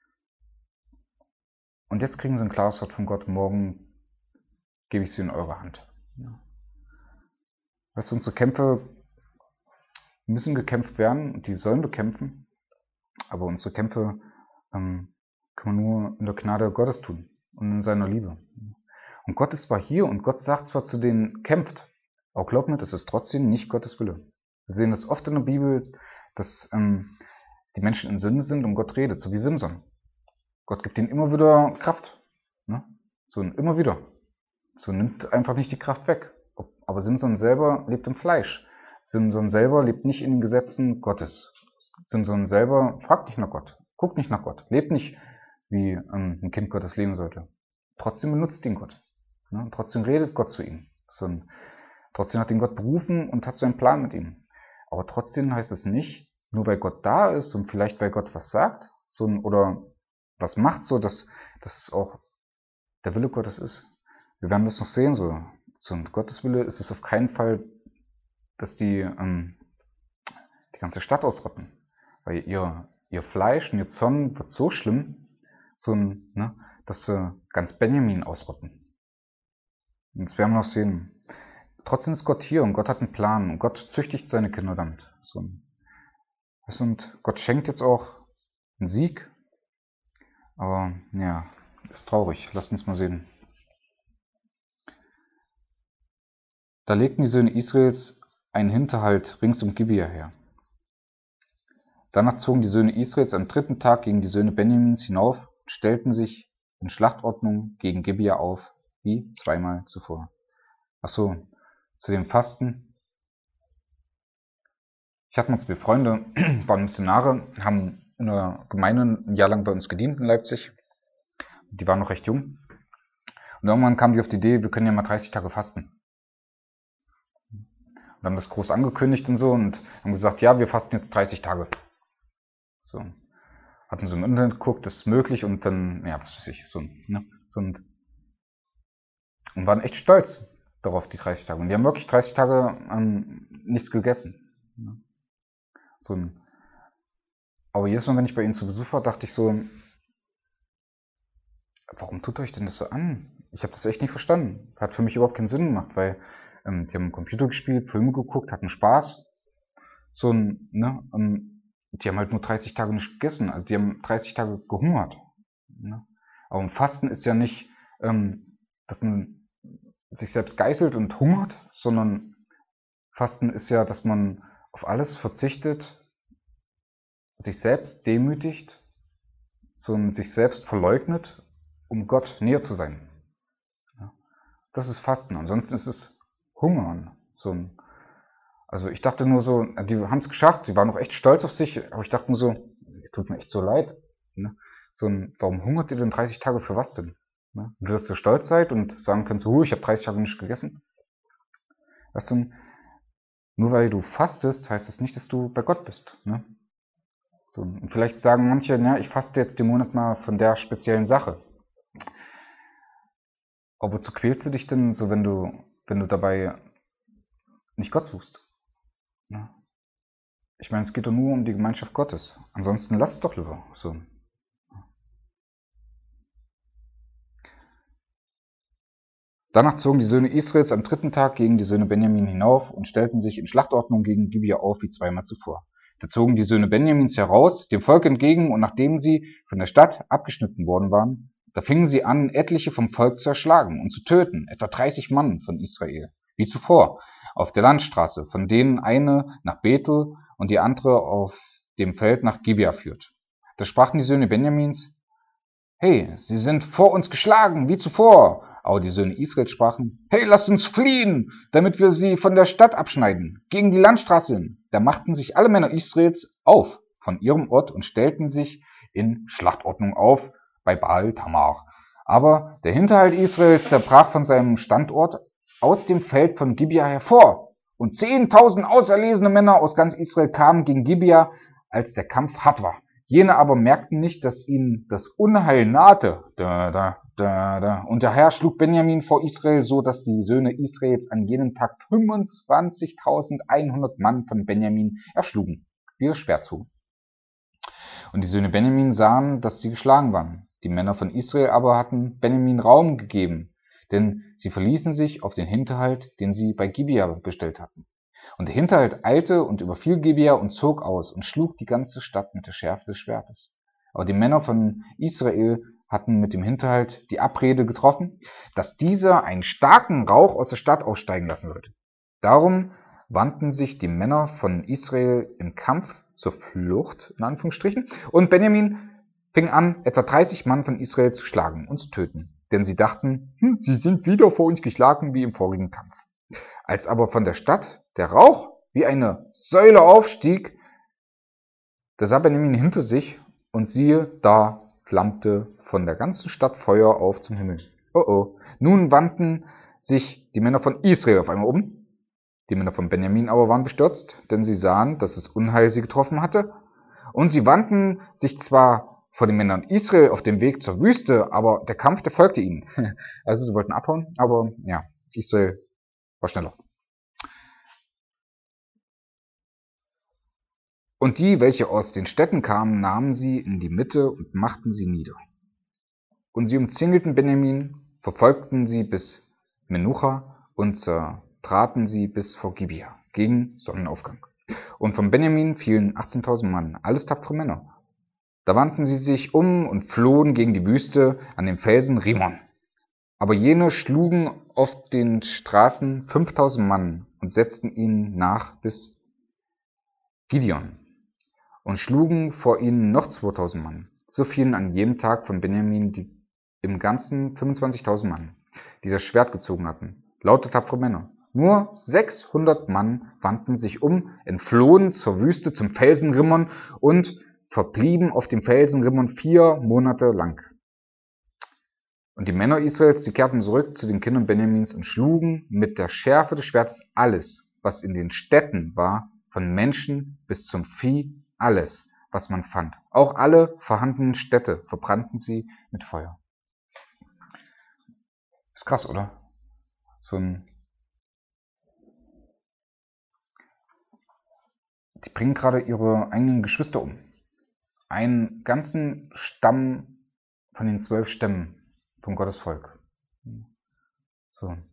Und jetzt kriegen sie ein klares Wort von Gott, morgen gebe ich sie in eure Hand. Ja. Weißt du, unsere Kämpfe müssen gekämpft werden und die sollen bekämpfen, aber unsere Kämpfe ähm, können wir nur in der Gnade Gottes tun und in seiner Liebe. Und Gott ist zwar hier und Gott sagt zwar zu denen, kämpft, aber glaub mir, das ist trotzdem nicht Gottes Wille. Wir sehen das oft in der Bibel, dass ähm, die Menschen in Sünde sind und Gott redet, so wie Simson. Gott gibt ihnen immer wieder Kraft. Ne? So immer wieder. So nimmt einfach nicht die Kraft weg. Aber Simson selber lebt im Fleisch. Simson selber lebt nicht in den Gesetzen Gottes. Simson selber fragt nicht nach Gott, guckt nicht nach Gott, lebt nicht, wie ähm, ein Kind Gottes leben sollte. Trotzdem benutzt ihn Gott. Ne? Trotzdem redet Gott zu ihm. So ein, trotzdem hat ihn Gott berufen und hat so einen Plan mit ihm. Aber trotzdem heißt es nicht, nur weil Gott da ist und vielleicht weil Gott was sagt so ein, oder was macht, so dass, dass es auch der Wille Gottes ist. Wir werden das noch sehen. So, so ein Gottes Wille ist es auf keinen Fall, dass die ähm, die ganze Stadt ausrotten. Weil ihr, ihr Fleisch und ihr Zorn wird so schlimm, so ein, ne, dass sie ganz Benjamin ausrotten. Und das werden wir noch sehen. Trotzdem ist Gott hier und Gott hat einen Plan und Gott züchtigt seine Kinder damit. So. Und Gott schenkt jetzt auch einen Sieg. Aber ja, ist traurig. Lasst uns mal sehen. Da legten die Söhne Israels einen Hinterhalt rings um Gibea her. Danach zogen die Söhne Israels am dritten Tag gegen die Söhne Benjamins hinauf und stellten sich in Schlachtordnung gegen Gibea auf, wie zweimal zuvor. Ach so, zu dem Fasten. Ich hatte mal zwei Freunde, waren Missionare, haben in einer Gemeinde ein Jahr lang bei uns gedient in Leipzig. Die waren noch recht jung. Und irgendwann kamen die auf die Idee, wir können ja mal dreißig Tage fasten. Und haben das groß angekündigt und so und haben gesagt, ja, wir fasten jetzt dreißig Tage. So. Hatten so im Internet geguckt, das ist möglich und dann, ja, was weiß ich, so, ne, so und, und waren echt stolz darauf, die dreißig Tage. Und die haben wirklich dreißig Tage ähm, nichts gegessen. Ne. So ein, aber jedes Mal, wenn ich bei ihnen zu Besuch war, dachte ich so, warum tut euch denn das so an? Ich habe das echt nicht verstanden. Hat für mich überhaupt keinen Sinn gemacht, weil ähm, die haben Computer gespielt, Filme geguckt, hatten Spaß. So ein, ne, ähm, die haben halt nur dreißig Tage nicht gegessen, also die haben dreißig Tage gehungert. Ne? Aber im Fasten ist ja nicht, ähm, dass man sich selbst geißelt und hungert, sondern Fasten ist ja, dass man auf alles verzichtet, sich selbst demütigt, so sich selbst verleugnet, um Gott näher zu sein. Ja? Das ist Fasten. Ansonsten ist es Hungern. So ein, also ich dachte nur so, die haben es geschafft, sie waren auch echt stolz auf sich, aber ich dachte nur so, tut mir echt so leid. Ne? So ein, warum hungert ihr denn dreißig Tage für was denn? Ne? Und dass ihr stolz seid und sagen könnt, so, ich habe dreißig Tage nicht gegessen. Weißt du, nur weil du fastest, heißt das nicht, dass du bei Gott bist. Ne? So, und vielleicht sagen manche, ja, ich faste jetzt den Monat mal von der speziellen Sache. Aber wozu quälst du dich denn so, wenn du, wenn du dabei nicht Gott suchst? Ne? Ich meine, es geht doch nur um die Gemeinschaft Gottes. Ansonsten lass es doch lieber so. Danach zogen die Söhne Israels am dritten Tag gegen die Söhne Benjamin hinauf und stellten sich in Schlachtordnung gegen Gibea auf, wie zweimal zuvor. Da zogen die Söhne Benjamins heraus, dem Volk entgegen, und nachdem sie von der Stadt abgeschnitten worden waren, da fingen sie an, etliche vom Volk zu erschlagen und zu töten, etwa dreißig Mann von Israel, wie zuvor, auf der Landstraße, von denen eine nach Bethel und die andere auf dem Feld nach Gibea führt. Da sprachen die Söhne Benjamins, hey, sie sind vor uns geschlagen, wie zuvor. Aber die Söhne Israels sprachen, hey, lasst uns fliehen, damit wir sie von der Stadt abschneiden, gegen die Landstraße hin. Da machten sich alle Männer Israels auf von ihrem Ort und stellten sich in Schlachtordnung auf bei Baal Tamar. Aber der Hinterhalt Israels, der brach von seinem Standort aus dem Feld von Gibea hervor. Und zehntausend auserlesene Männer aus ganz Israel kamen gegen Gibea, als der Kampf hart war. Jene aber merkten nicht, dass ihnen das Unheil nahte. Da, da, da, da. Und der Herr schlug Benjamin vor Israel, so dass die Söhne Israels an jenem Tag fünfundzwanzigtausendeinhundert Mann von Benjamin erschlugen, wie das Schwert zogen. Und die Söhne Benjamin sahen, dass sie geschlagen waren. Die Männer von Israel aber hatten Benjamin Raum gegeben, denn sie verließen sich auf den Hinterhalt, den sie bei Gibea bestellt hatten. Und der Hinterhalt eilte und überfiel Gibea und zog aus und schlug die ganze Stadt mit der Schärfe des Schwertes. Aber die Männer von Israel hatten mit dem Hinterhalt die Abrede getroffen, dass dieser einen starken Rauch aus der Stadt aussteigen lassen sollte. Darum wandten sich die Männer von Israel im Kampf zur Flucht, in Anführungsstrichen, und Benjamin fing an, etwa dreißig Mann von Israel zu schlagen und zu töten, denn sie dachten, hm, sie sind wieder vor uns geschlagen wie im vorigen Kampf. Als aber von der Stadt der Rauch wie eine Säule aufstieg, da sah Benjamin hinter sich, und siehe, da flammte von der ganzen Stadt Feuer auf zum Himmel. Oh oh. Nun wandten sich die Männer von Israel auf einmal um. Die Männer von Benjamin aber waren bestürzt, denn sie sahen, dass es Unheil sie getroffen hatte. Und sie wandten sich zwar vor den Männern Israel auf dem Weg zur Wüste, aber der Kampf, der folgte ihnen. Also sie wollten abhauen, aber ja, Israel war schneller. Und die, welche aus den Städten kamen, nahmen sie in die Mitte und machten sie nieder. Und sie umzingelten Benjamin, verfolgten sie bis Menucha und zertraten sie bis vor Gibea, gegen Sonnenaufgang. Und von Benjamin fielen achtzehntausend Mann, alles tapfere Männer. Da wandten sie sich um und flohen gegen die Wüste an dem Felsen Rimon. Aber jene schlugen auf den Straßen fünftausend Mann und setzten ihnen nach bis Gideon und schlugen vor ihnen noch zweitausend Mann. So fielen an jedem Tag von Benjamin die im Ganzen fünfundzwanzigtausend Mann, die das Schwert gezogen hatten, lauter tapfere Männer. Nur sechshundert Mann wandten sich um, entflohen zur Wüste zum Felsen Rimmon und verblieben auf dem Felsen Rimmon vier Monate lang. Und die Männer Israels, die kehrten zurück zu den Kindern Benjamins und schlugen mit der Schärfe des Schwertes alles, was in den Städten war, von Menschen bis zum Vieh, alles, was man fand. Auch alle vorhandenen Städte verbrannten sie mit Feuer. Ist krass, oder? So ein Die bringen gerade ihre eigenen Geschwister um. Einen ganzen Stamm von den zwölf Stämmen von Gottes Volk. So. Und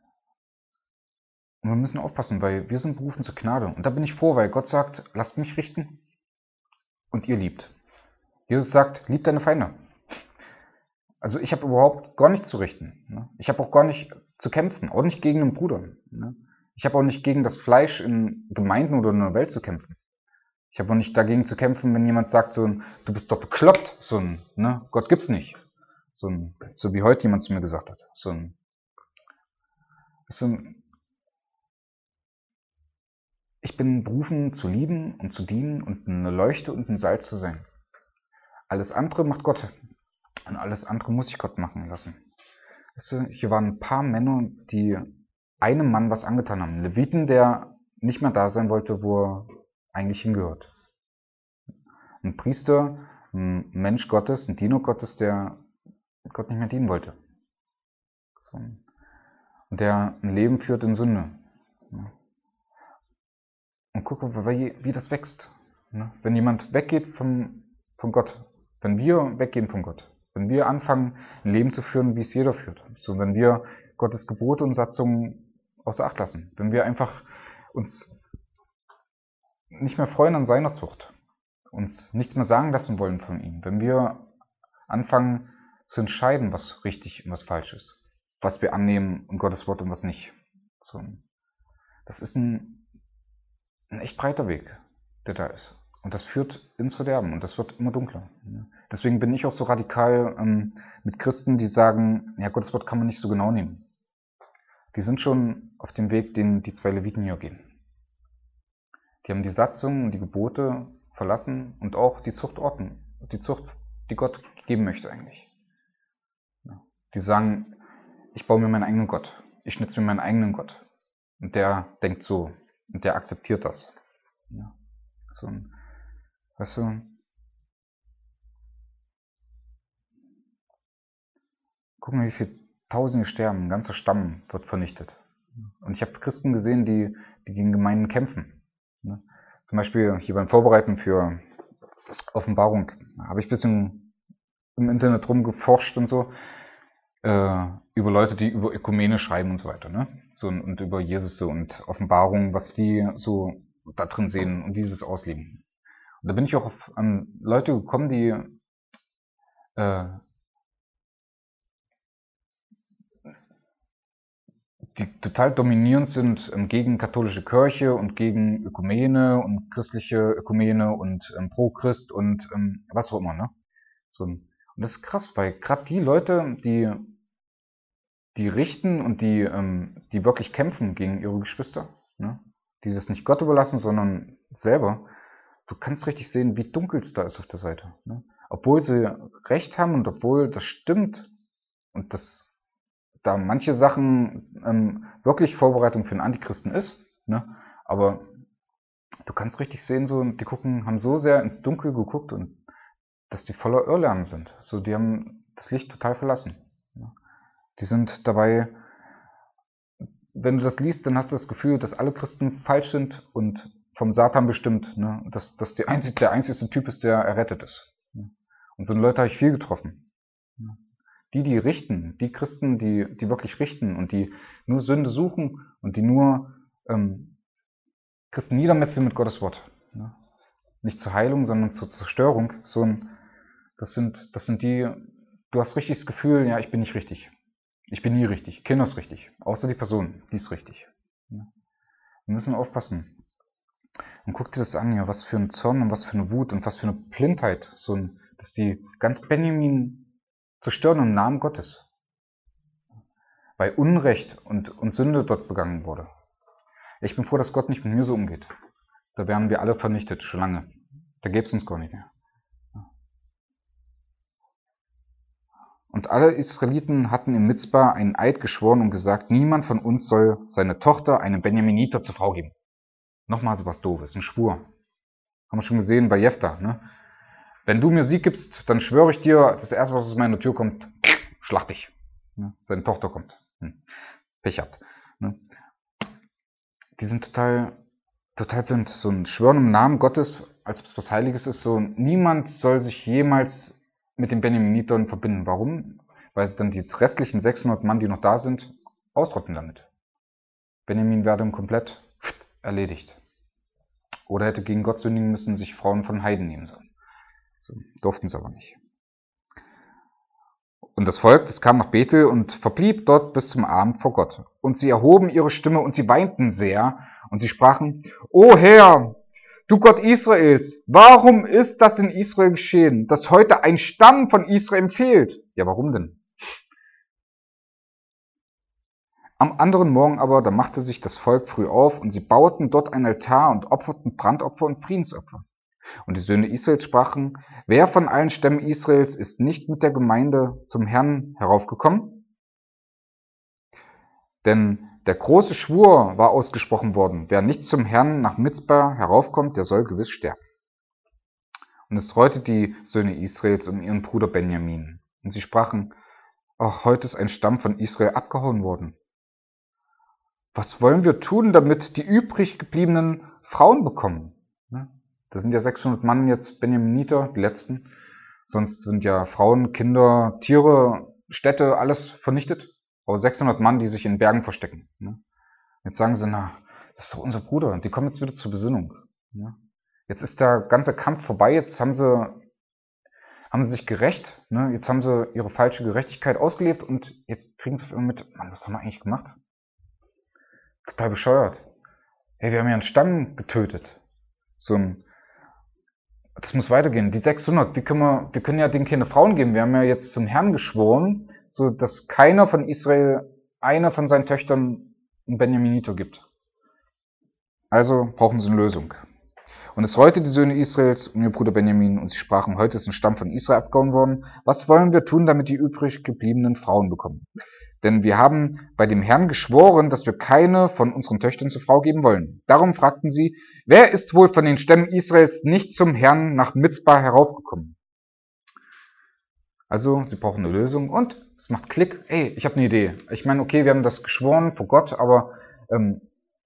wir müssen aufpassen, weil wir sind berufen zur Gnade. Und da bin ich froh, weil Gott sagt, lasst mich richten und ihr liebt. Jesus sagt, liebt deine Feinde. Also ich habe überhaupt gar nichts zu richten. Ich habe auch gar nicht zu kämpfen, auch nicht gegen einen Bruder. Ich habe auch nicht gegen das Fleisch in Gemeinden oder in der Welt zu kämpfen. Ich habe auch nicht dagegen zu kämpfen, wenn jemand sagt, so ein, du bist doch bekloppt, so ein, ne, Gott gibt's nicht. So ein, so wie heute jemand zu mir gesagt hat. So ein, so ein, ich bin berufen zu lieben und zu dienen und eine Leuchte und ein Salz zu sein. Alles andere macht Gott. Und alles andere muss ich Gott machen lassen. Weißt du, hier waren ein paar Männer, die einem Mann was angetan haben. Ein Leviten, der nicht mehr da sein wollte, wo er eigentlich hingehört. Ein Priester, ein Mensch Gottes, ein Diener Gottes, der Gott nicht mehr dienen wollte. So. Und der ein Leben führt in Sünde. Und gucke, wie das wächst. Wenn jemand weggeht von, von Gott, wenn wir weggehen von Gott, wenn wir anfangen, ein Leben zu führen, wie es jeder führt, so wenn wir Gottes Gebote und Satzungen außer Acht lassen, wenn wir einfach uns nicht mehr freuen an seiner Zucht, uns nichts mehr sagen lassen wollen von ihm, wenn wir anfangen zu entscheiden, was richtig und was falsch ist, was wir annehmen und Gottes Wort und was nicht. So, das ist ein, ein echt breiter Weg, der da ist. Und das führt ins Verderben und das wird immer dunkler. Deswegen bin ich auch so radikal ähm, mit Christen, die sagen, ja, Gottes Wort kann man nicht so genau nehmen. Die sind schon auf dem Weg, den die zwei Leviten hier gehen. Die haben die Satzungen und die Gebote verlassen und auch die Zuchtorten, die Zucht, die Gott geben möchte eigentlich. Die sagen, ich baue mir meinen eigenen Gott, ich schnitze mir meinen eigenen Gott. Und der denkt so und der akzeptiert das. Ja. So ein, weißt du, Gucken, wie viele Tausende sterben, ein ganzer Stamm wird vernichtet. Und ich habe Christen gesehen, die, die gegen Gemeinden kämpfen. Ne? Zum Beispiel hier beim Vorbereiten für Offenbarung habe ich ein bisschen im Internet rumgeforscht und so, äh, über Leute, die über Ökumene schreiben und so weiter, ne? So, und über Jesus so und Offenbarung, was die so da drin sehen und wie sie es ausleben. Und da bin ich auch auf ähm, Leute gekommen, die äh, die total dominierend sind ähm, gegen katholische Kirche und gegen Ökumene und christliche Ökumene und ähm, Pro-Christ und ähm, was auch immer, ne? So, und das ist krass, weil gerade die Leute, die die richten und die ähm, die wirklich kämpfen gegen ihre Geschwister, ne? Die das nicht Gott überlassen, sondern selber, du kannst richtig sehen, wie dunkel es da ist auf der Seite, ne? Obwohl sie recht haben und obwohl das stimmt und das da manche Sachen ähm, wirklich Vorbereitung für einen Antichristen ist, ne? Aber du kannst richtig sehen, so, die gucken, haben so sehr ins Dunkel geguckt und dass die voller Irrlernen sind. So, die haben das Licht total verlassen. Ne? Die sind dabei, wenn du das liest, dann hast du das Gefühl, dass alle Christen falsch sind und vom Satan bestimmt, ne? Dass, dass die einzig, der einzige Typ ist, der errettet ist. Ne? Und so Leute habe ich viel getroffen. Ne? Die, die richten, die Christen, die, die wirklich richten und die nur Sünde suchen und die nur ähm, Christen niedermetzeln mit Gottes Wort. Ne? Nicht zur Heilung, sondern zur Zerstörung. So ein, das sind, das sind die, du hast richtig das Gefühl, ja, ich bin nicht richtig. Ich bin nie richtig. Keiner ist richtig. Außer die Person, die ist richtig. Ne? Wir müssen aufpassen. Und guck dir das an, ja, was für ein Zorn und was für eine Wut und was für eine Blindheit, so ein, dass die ganz Benjamin zerstören im Namen Gottes. Weil Unrecht und, und Sünde dort begangen wurde. Ich bin froh, dass Gott nicht mit mir so umgeht. Da wären wir alle vernichtet, schon lange. Da gäbe es uns gar nicht mehr. Und alle Israeliten hatten in Mizpa einen Eid geschworen und gesagt, niemand von uns soll seine Tochter einem Benjaminiter zur Frau geben. Nochmal so was Doofes, ein Schwur. Haben wir schon gesehen bei Jephtha, ne? Wenn du mir Sieg gibst, dann schwöre ich dir, das erste, was aus meiner Tür kommt, schlacht dich. Ne? Seine Tochter kommt. Hm. Pech habt. Ne? Die sind total, total blind. So ein Schwören im Namen Gottes, als ob es was Heiliges ist. So, niemand soll sich jemals mit den Benjaminitern verbinden. Warum? Weil sie dann die restlichen sechshundert Mann, die noch da sind, ausrotten damit. Benjamin wäre dann komplett erledigt. Oder hätte gegen Gott sündigen müssen, sich Frauen von Heiden nehmen sollen. So, durften sie aber nicht. Und das Volk, das kam nach Bethel und verblieb dort bis zum Abend vor Gott. Und sie erhoben ihre Stimme und sie weinten sehr. Und sie sprachen, O Herr, du Gott Israels, warum ist das in Israel geschehen, dass heute ein Stamm von Israel fehlt? Ja, warum denn? Am anderen Morgen aber, da machte sich das Volk früh auf und sie bauten dort ein Altar und opferten Brandopfer und Friedensopfer. Und die Söhne Israels sprachen, wer von allen Stämmen Israels ist nicht mit der Gemeinde zum Herrn heraufgekommen? Denn der große Schwur war ausgesprochen worden, wer nicht zum Herrn nach Mizpa heraufkommt, der soll gewiss sterben. Und es reute die Söhne Israels um ihren Bruder Benjamin. Und sie sprachen, ach, heute ist ein Stamm von Israel abgehauen worden. Was wollen wir tun, damit die übrig gebliebenen Frauen bekommen? Da sind ja sechshundert Mann jetzt Benjaminiter, die letzten. Sonst sind ja Frauen, Kinder, Tiere, Städte, alles vernichtet. Aber sechshundert Mann, die sich in Bergen verstecken. Jetzt sagen sie, na, das ist doch unser Bruder. Die kommen jetzt wieder zur Besinnung. Jetzt ist der ganze Kampf vorbei. Jetzt haben sie, haben sie sich gerecht. Jetzt haben sie ihre falsche Gerechtigkeit ausgelebt. Und jetzt kriegen sie auf einmal mit, Mann, was haben wir eigentlich gemacht? Total bescheuert. Hey, wir haben ja einen Stamm getötet. So ein Das muss weitergehen. Die sechshundert, wie können wir, wir können ja denen keine Frauen geben. Wir haben ja jetzt zum Herrn geschworen, so dass keiner von Israel einer von seinen Töchtern einen Benjaminiter gibt. Also brauchen sie eine Lösung. Und es reute die Söhne Israels um ihr Bruder Benjamin und sie sprachen, heute ist ein Stamm von Israel abgehauen worden. Was wollen wir tun, damit die übrig gebliebenen Frauen bekommen? Denn wir haben bei dem Herrn geschworen, dass wir keine von unseren Töchtern zur Frau geben wollen. Darum fragten sie, wer ist wohl von den Stämmen Israels nicht zum Herrn nach Mizpa heraufgekommen? Also, sie brauchen eine Lösung und es macht Klick, ey, ich habe eine Idee. Ich meine, okay, wir haben das geschworen vor Gott, aber ähm,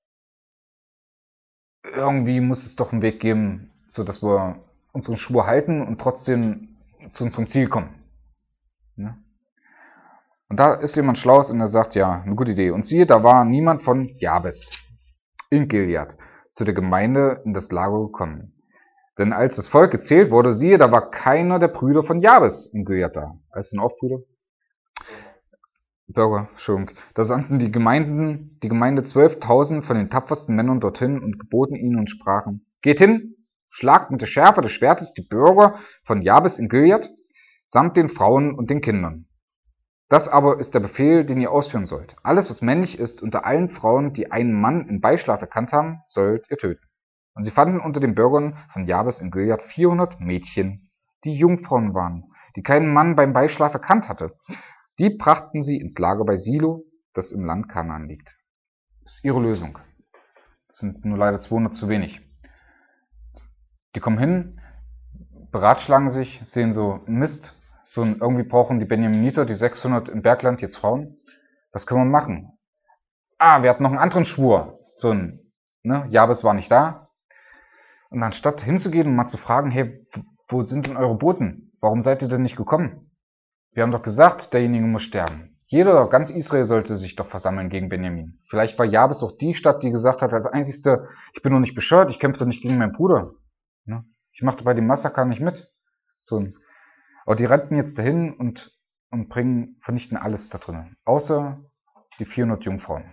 irgendwie muss es doch einen Weg geben, so dass wir unseren Schwur halten und trotzdem zu unserem Ziel kommen. Ne? Und da ist jemand Schlaues und er sagt, ja, eine gute Idee. Und siehe, da war niemand von Jabes in Gilead zu der Gemeinde in das Lager gekommen. Denn als das Volk gezählt wurde, siehe, da war keiner der Brüder von Jabes in Gilead da. Als sind auch Brüder? Bürger, Entschuldigung. Da sandten die Gemeinden, die Gemeinde zwölftausend von den tapfersten Männern dorthin und geboten ihnen und sprachen, geht hin, schlagt mit der Schärfe des Schwertes die Bürger von Jabes in Gilead, samt den Frauen und den Kindern. Das aber ist der Befehl, den ihr ausführen sollt. Alles, was männlich ist, unter allen Frauen, die einen Mann im Beischlaf erkannt haben, sollt ihr töten. Und sie fanden unter den Bürgern von Jabes in Gilead vierhundert Mädchen, die Jungfrauen waren, die keinen Mann beim Beischlaf erkannt hatte. Die brachten sie ins Lager bei Silo, das im Land Kanaan liegt. Das ist ihre Lösung. Das sind nur leider zweihundert zu wenig. Die kommen hin, beratschlagen sich, sehen so, Mist, so ein, irgendwie brauchen die Benjaminiter, die sechshundert im Bergland, jetzt Frauen. Was können wir machen? Ah, wir hatten noch einen anderen Schwur. So ein, ne, Jabes war nicht da. Und anstatt hinzugehen und mal zu fragen, hey, wo sind denn eure Boten? Warum seid ihr denn nicht gekommen? Wir haben doch gesagt, derjenige muss sterben. Jeder, ganz Israel sollte sich doch versammeln gegen Benjamin. Vielleicht war Jabes auch die Stadt, die gesagt hat, als einzigste, ich bin doch nicht bescheuert, ich kämpfe doch nicht gegen meinen Bruder. Ich mache bei dem Massaker nicht mit. So ein, aber die rannten jetzt dahin und, und bringen, vernichten alles da drin. Außer die vierhundert Jungfrauen.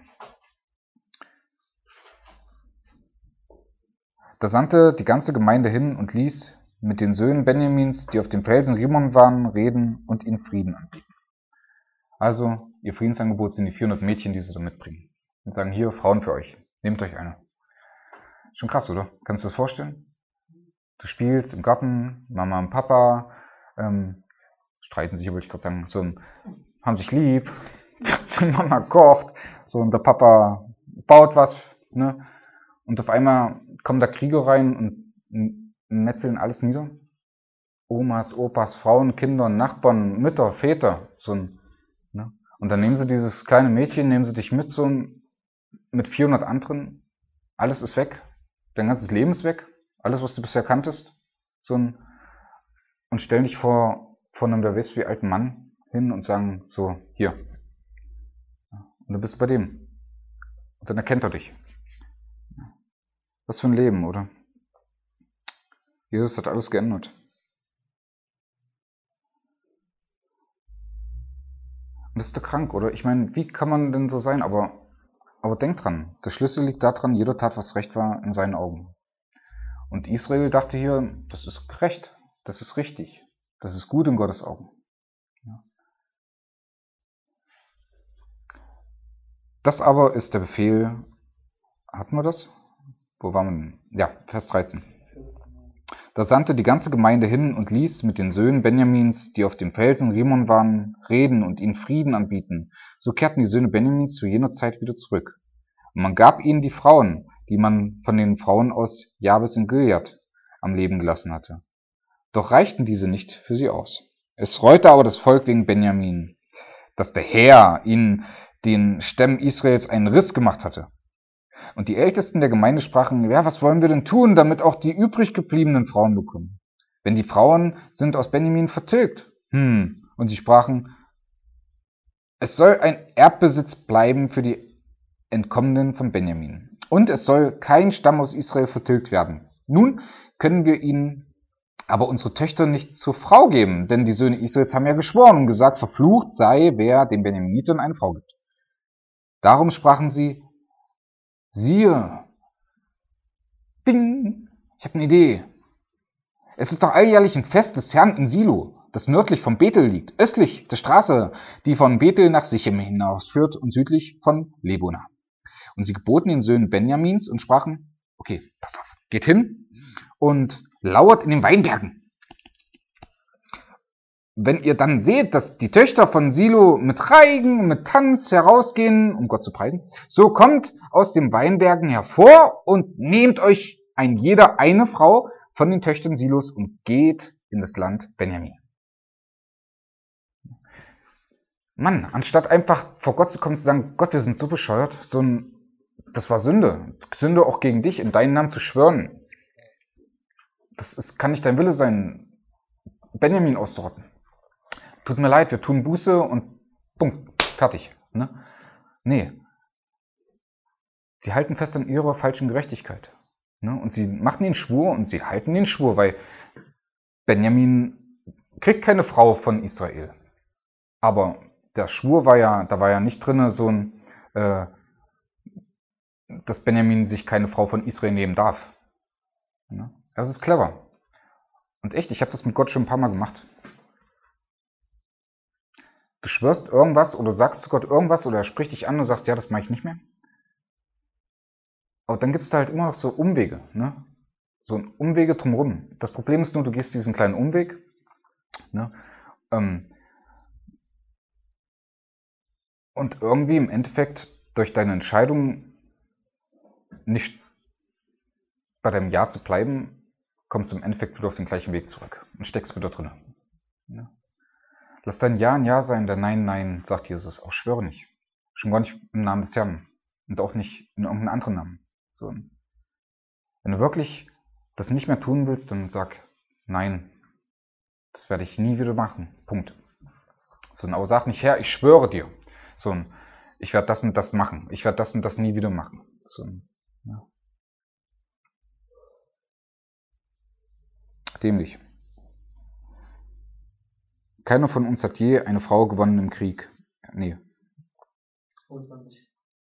Da sandte die ganze Gemeinde hin und ließ mit den Söhnen Benjamins, die auf dem Felsen Rimon waren, reden und ihnen Frieden anbieten. Also, ihr Friedensangebot sind die vierhundert Mädchen, die sie da mitbringen. Und sagen, hier, Frauen für euch. Nehmt euch eine. Schon krass, oder? Kannst du das vorstellen? Du spielst im Garten, Mama und Papa, ähm, streiten sich, würde ich gerade sagen, so, haben sich lieb, Mama kocht, so, und der Papa baut was, ne? Und auf einmal kommen da Krieger rein und metzeln alles nieder. Omas, Opas, Frauen, Kinder, Nachbarn, Mütter, Väter, so ein, ne? Und dann nehmen sie dieses kleine Mädchen, nehmen sie dich mit, so ein, mit vierhundert anderen, alles ist weg, dein ganzes Leben ist weg, alles, was du bisher kanntest, so ein, und stellen dich vor, vor einem, wer weiß wie alten Mann hin und sagen, so, hier. Und du bist bei dem. Und dann erkennt er dich. Was für ein Leben, oder? Jesus hat alles geändert. Und das ist doch krank, oder? Ich meine, wie kann man denn so sein? Aber, aber denk dran, der Schlüssel liegt daran, jeder tat, was recht war in seinen Augen. Und Israel dachte hier, das ist gerecht, das ist richtig, das ist gut in Gottes Augen. Ja. Das aber ist der Befehl, hatten wir das? Wo waren wir denn? Ja, Vers dreizehn. Da sandte die ganze Gemeinde hin und ließ mit den Söhnen Benjamins, die auf dem Felsen Rimon waren, reden und ihnen Frieden anbieten. So kehrten die Söhne Benjamins zu jener Zeit wieder zurück. Und man gab ihnen die Frauen, die man von den Frauen aus Jabes in Gilead am Leben gelassen hatte. Doch reichten diese nicht für sie aus. Es reute aber das Volk wegen Benjamin, dass der Herr ihnen den Stämmen Israels einen Riss gemacht hatte. Und die Ältesten der Gemeinde sprachen, ja, was wollen wir denn tun, damit auch die übrig gebliebenen Frauen bekommen? Denn die Frauen sind aus Benjamin vertilgt. Hm. Und sie sprachen, es soll ein Erbbesitz bleiben für die Entkommenen von Benjamin. Und es soll kein Stamm aus Israel vertilgt werden. Nun können wir ihnen aber unsere Töchter nicht zur Frau geben, denn die Söhne Israels haben ja geschworen und gesagt, verflucht sei, wer den Benjaminitern eine Frau gibt. Darum sprachen sie, siehe, bing, ich habe eine Idee. Es ist doch alljährlich ein Fest des Herrn in Silo, das nördlich von Bethel liegt, östlich der Straße, die von Bethel nach Sichem hinausführt und südlich von Lebona. Und sie geboten den Söhnen Benjamins und sprachen, okay, pass auf, geht hin und lauert in den Weinbergen. Wenn ihr dann seht, dass die Töchter von Silo mit Reigen und mit Tanz herausgehen, um Gott zu preisen, so kommt aus den Weinbergen hervor und nehmt euch ein jeder eine Frau von den Töchtern Silos und geht in das Land Benjamin. Mann, anstatt einfach vor Gott zu kommen und zu sagen, Gott, wir sind so bescheuert, so ein, das war Sünde. Sünde auch gegen dich, in deinen Namen zu schwören. Das ist, kann nicht dein Wille sein, Benjamin auszurotten. Tut mir leid, wir tun Buße und Punkt, fertig. Ne? Nee. Sie halten fest an ihrer falschen Gerechtigkeit. Ne? Und sie machen den Schwur und sie halten den Schwur, weil Benjamin kriegt keine Frau von Israel. Aber der Schwur war ja, da war ja nicht drin, so ein, äh, dass Benjamin sich keine Frau von Israel nehmen darf. Ne? Das ist clever. Und echt, ich habe das mit Gott schon ein paar Mal gemacht. Du schwörst irgendwas oder sagst zu Gott irgendwas oder er spricht dich an und sagst, ja, das mache ich nicht mehr. Aber dann gibt es da halt immer noch so Umwege, ne? So Umwege drumherum. Das Problem ist nur, du gehst diesen kleinen Umweg, ne? Ähm, und irgendwie im Endeffekt durch deine Entscheidung nicht bei deinem Ja zu bleiben, kommst du im Endeffekt wieder auf den gleichen Weg zurück und steckst wieder drin. Ne? Lass dein Ja ein Ja sein, dein Nein Nein, sagt Jesus. Auch schwöre nicht. Schon gar nicht im Namen des Herrn und auch nicht in irgendeinem anderen Namen. So. Wenn du wirklich das nicht mehr tun willst, dann sag nein, das werde ich nie wieder machen. Punkt. So, aber sag nicht, Herr, ich schwöre dir. So, ich werde das und das machen. Ich werde das und das nie wieder machen. So, ja. Dämlich. Keiner von uns hat je eine Frau gewonnen im Krieg. Nee. zweiundzwanzig.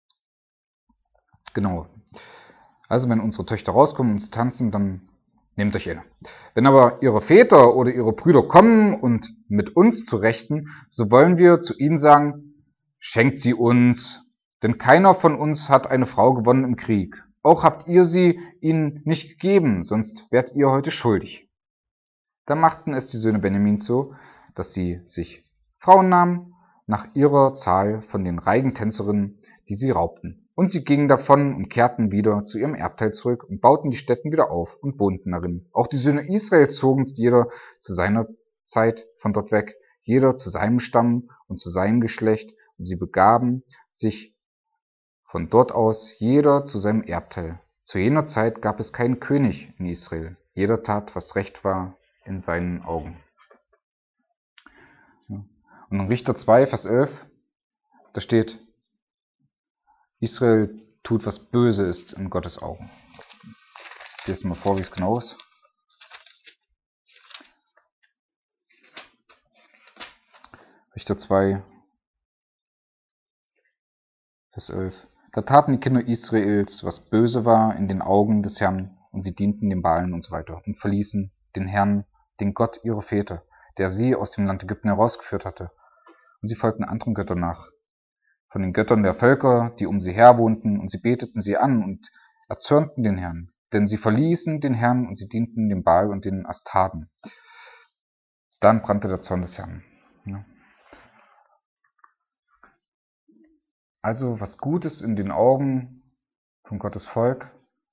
Genau. Also wenn unsere Töchter rauskommen, um zu tanzen, dann nehmt euch eine. Wenn aber ihre Väter oder ihre Brüder kommen und mit uns zu rechten, so wollen wir zu ihnen sagen, schenkt sie uns, denn keiner von uns hat eine Frau gewonnen im Krieg. Auch habt ihr sie ihnen nicht gegeben, sonst wärt ihr heute schuldig. Da machten es die Söhne Benjamins so, dass sie sich Frauen nahmen, nach ihrer Zahl von den reigen Tänzerinnen, die sie raubten. Und sie gingen davon und kehrten wieder zu ihrem Erbteil zurück und bauten die Stätten wieder auf und wohnten darin. Auch die Söhne Israels zogen jeder zu seiner Zeit von dort weg, jeder zu seinem Stamm und zu seinem Geschlecht, und sie begaben sich von dort aus jeder zu seinem Erbteil. Zu jener Zeit gab es keinen König in Israel. Jeder tat, was recht war in seinen Augen. Und in Richter zwei, Vers elf, da steht, Israel tut, was böse ist in Gottes Augen. Ich lese mal vor, wie es genau ist. Richter zwei, Vers elf. Da taten die Kinder Israels, was böse war in den Augen des Herrn, und sie dienten den Baalen und so weiter und verließen den Herrn, den Gott ihrer Väter, der sie aus dem Land Ägypten herausgeführt hatte. Und sie folgten anderen Göttern nach, von den Göttern der Völker, die um sie her wohnten, und sie beteten sie an und erzürnten den Herrn. Denn sie verließen den Herrn und sie dienten dem Baal und den Astarten. Dann brannte der Zorn des Herrn. Ja. Also was Gutes in den Augen von Gottes Volk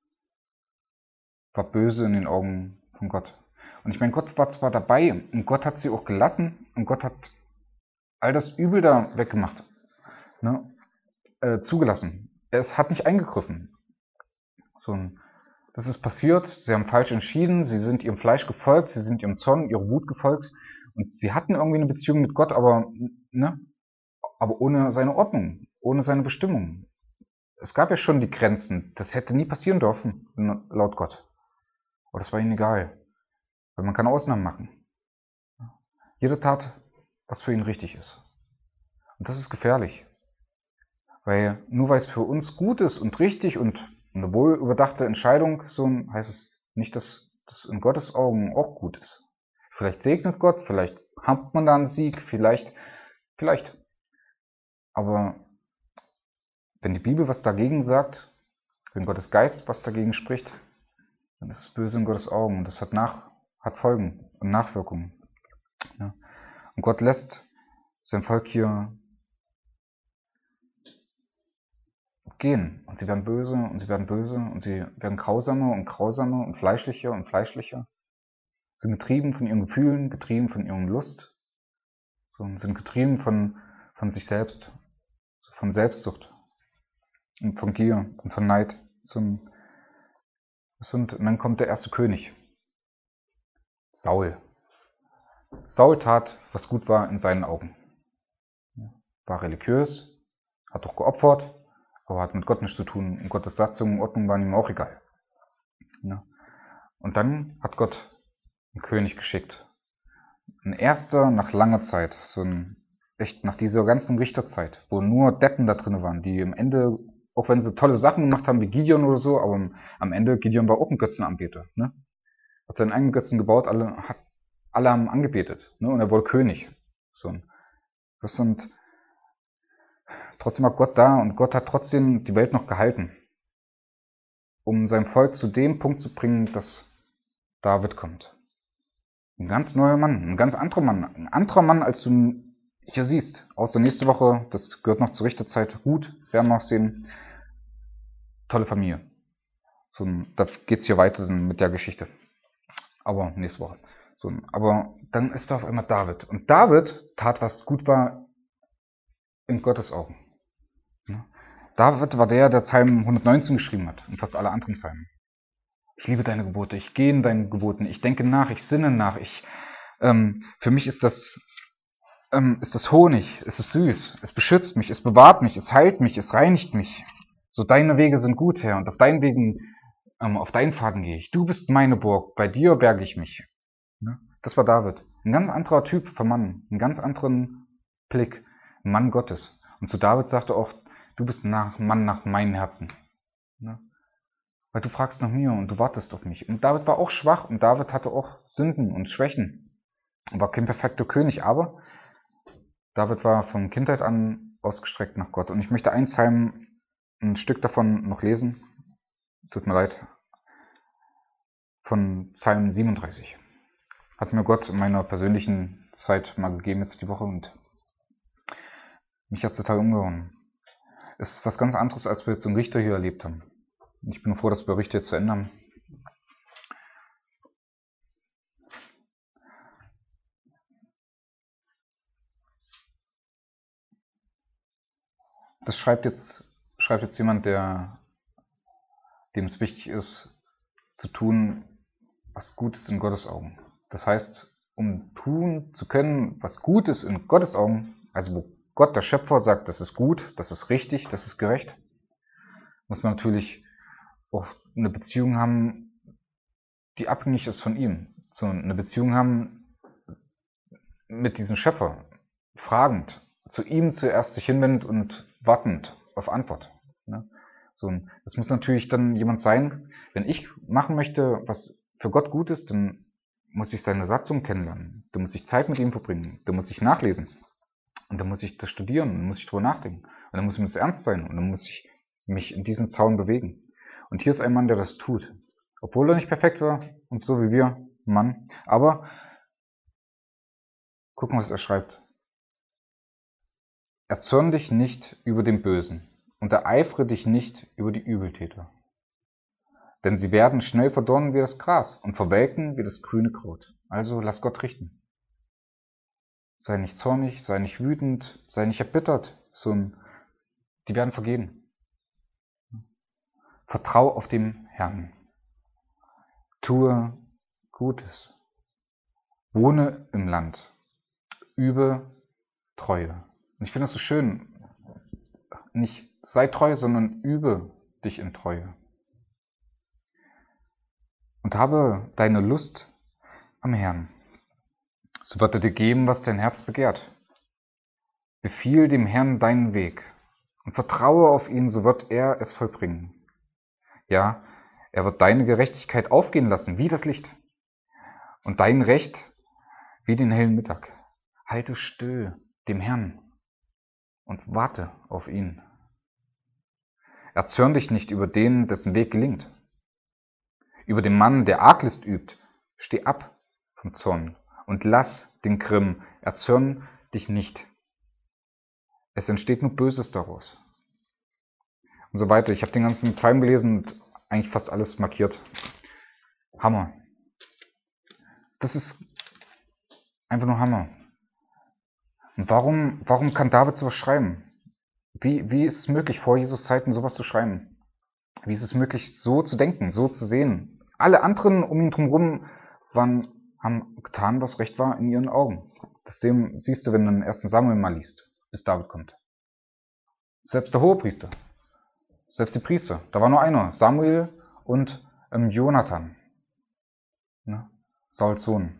war böse in den Augen von Gott. Und ich meine, Gott war zwar dabei und Gott hat sie auch gelassen und Gott hat all das Übel da weggemacht, ne, äh, zugelassen. Es hat nicht eingegriffen. So, das ist passiert, sie haben falsch entschieden, sie sind ihrem Fleisch gefolgt, sie sind ihrem Zorn, ihrer Wut gefolgt und sie hatten irgendwie eine Beziehung mit Gott, aber, ne, aber ohne seine Ordnung, ohne seine Bestimmung. Es gab ja schon die Grenzen, das hätte nie passieren dürfen, laut Gott. Aber das war ihnen egal, weil man kann Ausnahmen machen. Jeder tat, was für ihn richtig ist. Und das ist gefährlich. Weil nur weil es für uns gut ist und richtig und eine wohl überdachte Entscheidung, so heißt es nicht, dass das in Gottes Augen auch gut ist. Vielleicht segnet Gott, vielleicht hat man da einen Sieg, vielleicht, vielleicht. Aber wenn die Bibel was dagegen sagt, wenn Gottes Geist was dagegen spricht, dann ist es böse in Gottes Augen und das hat, nach, hat Folgen und Nachwirkungen. Ja. Und Gott lässt sein Volk hier gehen. Und sie werden böse und sie werden böse und sie werden grausamer und grausamer und fleischlicher und fleischlicher. Sie sind getrieben von ihren Gefühlen, getrieben von ihrer Lust, so, und sind getrieben von, von sich selbst, von Selbstsucht und von Gier und von Neid. Und dann kommt der erste König, Saul. Saul tat, was gut war in seinen Augen. War religiös, hat doch geopfert, aber hat mit Gott nichts zu tun. Und Gottes Satzung und Ordnung waren ihm auch egal. Und dann hat Gott einen König geschickt. Ein erster nach langer Zeit, so ein echt nach dieser ganzen Richterzeit, wo nur Deppen da drin waren, die am Ende, auch wenn sie tolle Sachen gemacht haben, wie Gideon oder so, aber am Ende, Gideon war auch ein Götzenanbeter, ne? Hat seinen eigenen Götzen gebaut, alle, hat, alle haben angebetet, ne? Und er wurde König. So. Das sind, trotzdem war Gott da und Gott hat trotzdem die Welt noch gehalten, um sein Volk zu dem Punkt zu bringen, dass David kommt. Ein ganz neuer Mann, ein ganz anderer Mann, ein anderer Mann, als du hier siehst. Außer nächste Woche, das gehört noch zur Richterzeit, Ruth, werden wir noch sehen. Tolle Familie. So, da geht's hier weiter mit der Geschichte. Aber nächste Woche. So, aber dann ist da auf einmal David. Und David tat, was gut war in Gottes Augen. Ja. David war der, der Psalm hundertneunzehn geschrieben hat und fast alle anderen Psalmen. Ich liebe deine Gebote, ich gehe in deinen Geboten, ich denke nach, ich sinne nach. Ich, ähm, für mich ist das, ähm, ist das Honig, es ist süß, es beschützt mich, es bewahrt mich, es heilt mich, es reinigt mich. So deine Wege sind gut, Herr, und auf deinen Wegen, ähm, auf deinen Pfaden gehe ich. Du bist meine Burg, bei dir berge ich mich. Ja, das war David. Ein ganz anderer Typ von Mann, einen ganz anderen Blick, ein Mann Gottes. Und zu David sagte auch, du bist ein Mann nach meinem Herzen. Ja. Weil du fragst nach mir und du wartest auf mich. Und David war auch schwach und David hatte auch Sünden und Schwächen. Und war kein perfekter König, aber David war von Kindheit an ausgestreckt nach Gott. Und ich möchte ein Psalm, ein Stück davon noch lesen. Tut mir leid. Von Psalm siebenunddreißig. Hat mir Gott in meiner persönlichen Zeit mal gegeben jetzt die Woche und mich hat es total umgehauen. Ist was ganz anderes, als wir jetzt einen Richter hier erlebt haben. Ich bin froh, dass wir Richter jetzt zu Ende haben. Das schreibt jetzt, schreibt jetzt jemand, der, dem es wichtig ist, zu tun, was gut ist in Gottes Augen. Das heißt, um tun zu können, was gut ist in Gottes Augen, also wo Gott, der Schöpfer, sagt, das ist gut, das ist richtig, das ist gerecht, muss man natürlich auch eine Beziehung haben, die abhängig ist von ihm. So eine Beziehung haben mit diesem Schöpfer, fragend, zu ihm zuerst sich hinwendet und wartend auf Antwort. Ne? So, das muss natürlich dann jemand sein, wenn ich machen möchte, was für Gott gut ist, dann muss ich seine Satzung kennenlernen, da muss ich Zeit mit ihm verbringen, da muss ich nachlesen und dann muss ich das studieren, dann muss ich drüber nachdenken und dann muss mir das ernst sein und dann muss ich mich in diesen Zaun bewegen. Und hier ist ein Mann, der das tut, obwohl er nicht perfekt war und so wie wir, Mann, aber gucken, was er schreibt. Erzürn dich nicht über den Bösen und ereifere dich nicht über die Übeltäter. Denn sie werden schnell verdorren wie das Gras und verwelken wie das grüne Kraut. Also lass Gott richten. Sei nicht zornig, sei nicht wütend, sei nicht erbittert. So ein, die werden vergehen. Vertrau auf den Herrn. Tue Gutes. Wohne im Land. Übe Treue. Und ich finde das so schön. Nicht sei treu, sondern übe dich in Treue. Und habe deine Lust am Herrn. So wird er dir geben, was dein Herz begehrt. Befiehl dem Herrn deinen Weg und vertraue auf ihn, so wird er es vollbringen. Ja, er wird deine Gerechtigkeit aufgehen lassen, wie das Licht, und dein Recht wie den hellen Mittag. Halte still dem Herrn und warte auf ihn. Erzürn dich nicht über den, dessen Weg gelingt. Über den Mann, der Arglist übt, steh ab vom Zorn und lass den Grimm, erzürn dich nicht. Es entsteht nur Böses daraus. Und so weiter. Ich habe den ganzen Psalm gelesen und eigentlich fast alles markiert. Hammer. Das ist einfach nur Hammer. Und warum, warum kann David sowas schreiben? Wie, wie ist es möglich, vor Jesus Zeiten sowas zu schreiben? Wie ist es möglich, so zu denken, so zu sehen? Alle anderen um ihn drumherum waren, haben getan, was recht war in ihren Augen. Das siehst du, wenn du den ersten Samuel mal liest, bis David kommt. Selbst der Hohepriester, selbst die Priester, da war nur einer, Samuel und ähm, Jonathan, ne? Sauls Sohn.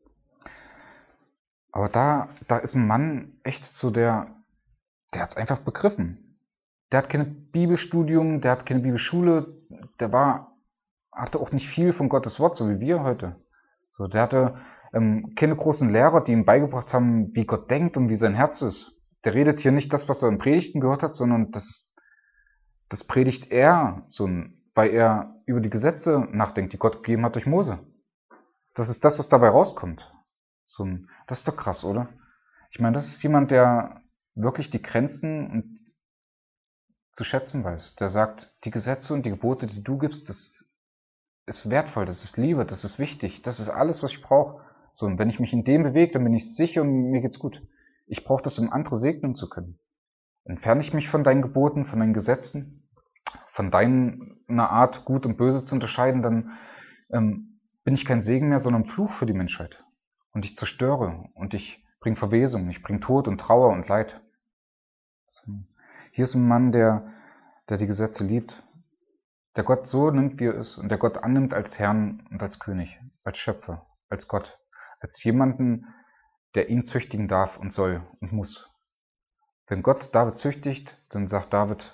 Aber da, da ist ein Mann echt so der, der hat es einfach begriffen. Der hat kein Bibelstudium, der hat keine Bibelschule, der war, hatte auch nicht viel von Gottes Wort, so wie wir heute. So, der hatte ähm, keine großen Lehrer, die ihm beigebracht haben, wie Gott denkt und wie sein Herz ist. Der redet hier nicht das, was er in Predigten gehört hat, sondern das, das predigt er, so, weil er über die Gesetze nachdenkt, die Gott gegeben hat durch Mose. Das ist das, was dabei rauskommt. So, das ist doch krass, oder? Ich meine, das ist jemand, der wirklich die Grenzen und zu schätzen weiß. Der sagt, die Gesetze und die Gebote, die du gibst, das ist wertvoll, das ist Liebe, das ist wichtig, das ist alles, was ich brauche. So, und wenn ich mich in dem bewege, dann bin ich sicher und mir geht's gut. Ich brauche das, um andere segnen zu können. Entferne ich mich von deinen Geboten, von deinen Gesetzen, von deiner Art, gut und böse zu unterscheiden, dann ähm, bin ich kein Segen mehr, sondern Fluch für die Menschheit. Und ich zerstöre und ich bringe Verwesung, ich bringe Tod und Trauer und Leid. So. Hier ist ein Mann, der, der die Gesetze liebt, der Gott so nimmt, wie er ist, und der Gott annimmt als Herrn und als König, als Schöpfer, als Gott, als jemanden, der ihn züchtigen darf und soll und muss. Wenn Gott David züchtigt, dann sagt David,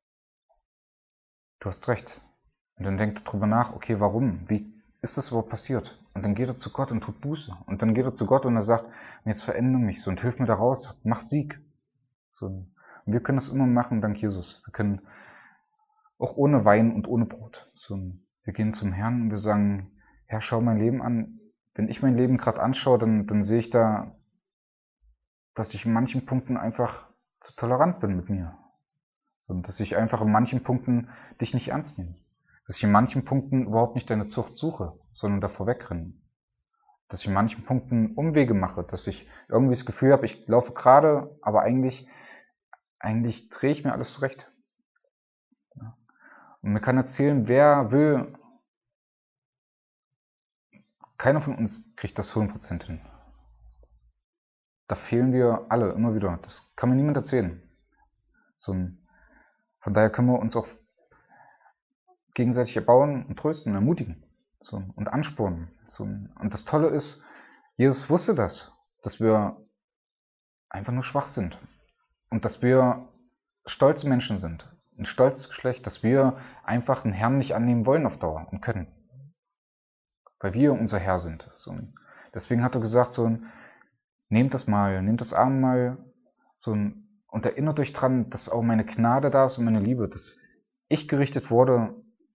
du hast recht. Und dann denkt er drüber nach, okay, warum? Wie ist das überhaupt passiert? Und dann geht er zu Gott und tut Buße. Und dann geht er zu Gott und er sagt, jetzt verändere mich so und hilf mir da raus, mach Sieg. So. Und wir können das immer machen, dank Jesus. Wir können auch ohne Wein und ohne Brot. So, wir gehen zum Herrn und wir sagen, Herr, schau mein Leben an. Wenn ich mein Leben gerade anschaue, dann, dann sehe ich da, dass ich in manchen Punkten einfach zu tolerant bin mit mir. So, dass ich einfach in manchen Punkten dich nicht ernst nehme. Dass ich in manchen Punkten überhaupt nicht deine Zucht suche, sondern davor wegrenne. Dass ich in manchen Punkten Umwege mache, dass ich irgendwie das Gefühl habe, ich laufe gerade, aber eigentlich, eigentlich drehe ich mir alles zurecht. Ja. Und mir kann erzählen, wer will, keiner von uns kriegt das hundert Prozent hin. Da fehlen wir alle immer wieder. Das kann mir niemand erzählen. So, von daher können wir uns auch gegenseitig erbauen und trösten und ermutigen, so, und anspornen. So. Und das Tolle ist, Jesus wusste das, dass wir einfach nur schwach sind und dass wir stolze Menschen sind, ein stolzes Geschlecht, dass wir einfach den Herrn nicht annehmen wollen auf Dauer und können, weil wir unser Herr sind. So. Deswegen hat er gesagt, so, nehmt das mal, nehmt das Abendmahl, so, und erinnert euch dran, dass auch meine Gnade da ist und meine Liebe, dass ich gerichtet wurde,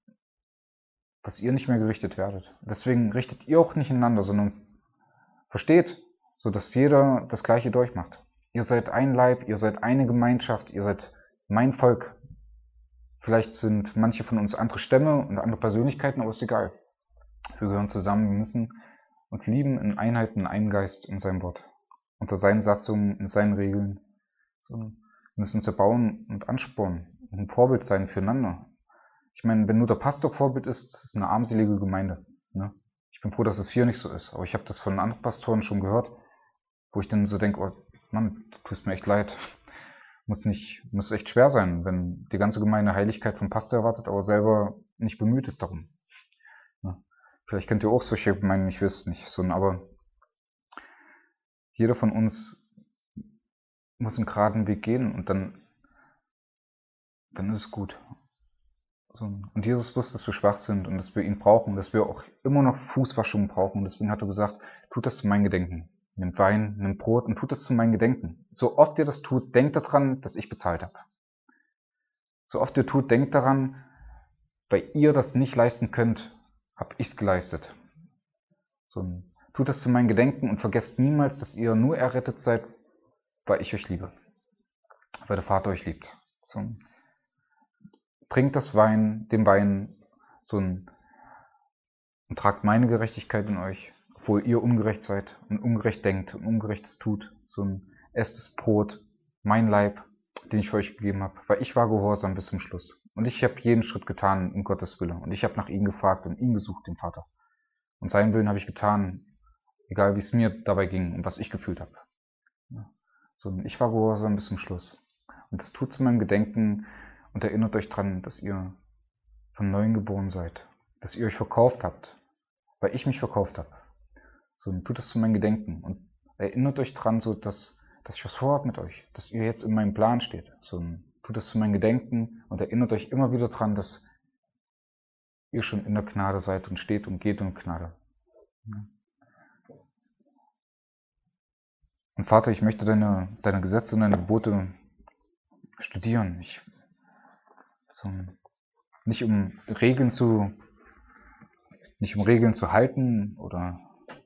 dass ihr nicht mehr gerichtet werdet. Deswegen richtet ihr auch nicht einander, sondern versteht, so dass jeder das Gleiche durchmacht. Ihr seid ein Leib, ihr seid eine Gemeinschaft, ihr seid mein Volk. Vielleicht sind manche von uns andere Stämme und andere Persönlichkeiten, aber ist egal. Wir gehören zusammen, wir müssen uns lieben in Einheit, in einem Geist, in seinem Wort. Unter seinen Satzungen, in seinen Regeln. So, wir müssen uns erbauen und anspornen und ein Vorbild sein füreinander. Ich meine, wenn nur der Pastor Vorbild ist, das ist eine armselige Gemeinde. Ne? Ich bin froh, dass es hier nicht so ist. Aber ich habe das von anderen Pastoren schon gehört, wo ich dann so denke, oh Mann, du tust mir echt leid. Muss nicht, muss echt schwer sein, wenn die ganze Gemeinde Heiligkeit vom Pastor erwartet, aber selber nicht bemüht ist darum. Ne? Vielleicht kennt ihr auch solche Gemeinden, ich weiß es nicht. So, aber jeder von uns muss einen geraden Weg gehen und dann, dann ist es gut. So. Und Jesus wusste, dass wir schwach sind und dass wir ihn brauchen, dass wir auch immer noch Fußwaschung brauchen. Und deswegen hat er gesagt, tut das zu meinem Gedenken. Nehmt Wein, nehmt Brot und tut das zu meinem Gedenken. So oft ihr das tut, denkt daran, dass ich bezahlt habe. So oft ihr tut, denkt daran, weil ihr das nicht leisten könnt, habe ich es geleistet. So, tut das zu meinem Gedenken und vergesst niemals, dass ihr nur errettet seid, weil ich euch liebe. Weil der Vater euch liebt. So, trinkt das Wein, den Wein, so ein, und tragt meine Gerechtigkeit in euch, obwohl ihr ungerecht seid und ungerecht denkt und Ungerechtes tut. So ein, esst das Brot, mein Leib, den ich für euch gegeben habe, weil ich war gehorsam bis zum Schluss. Und ich habe jeden Schritt getan in Gottes Wille. Und ich habe nach ihm gefragt und ihn gesucht, den Vater. Und seinen Willen habe ich getan, egal wie es mir dabei ging und was ich gefühlt habe. So, ich war gehorsam bis zum Schluss. Und das tut zu meinem Gedenken und erinnert euch dran, dass ihr von Neuem geboren seid. Dass ihr euch verkauft habt, weil ich mich verkauft habe. So, und tut das zu meinem Gedenken. Und erinnert euch dran, so, dass, dass ich was vorhabe mit euch. Dass ihr jetzt in meinem Plan steht. So, und tut das zu meinem Gedenken und erinnert euch immer wieder dran, dass ihr schon in der Gnade seid und steht und geht in Gnade. Und Vater, ich möchte deine, deine Gesetze und deine Gebote studieren. Ich, so, nicht um Regeln zu, nicht um Regeln zu halten oder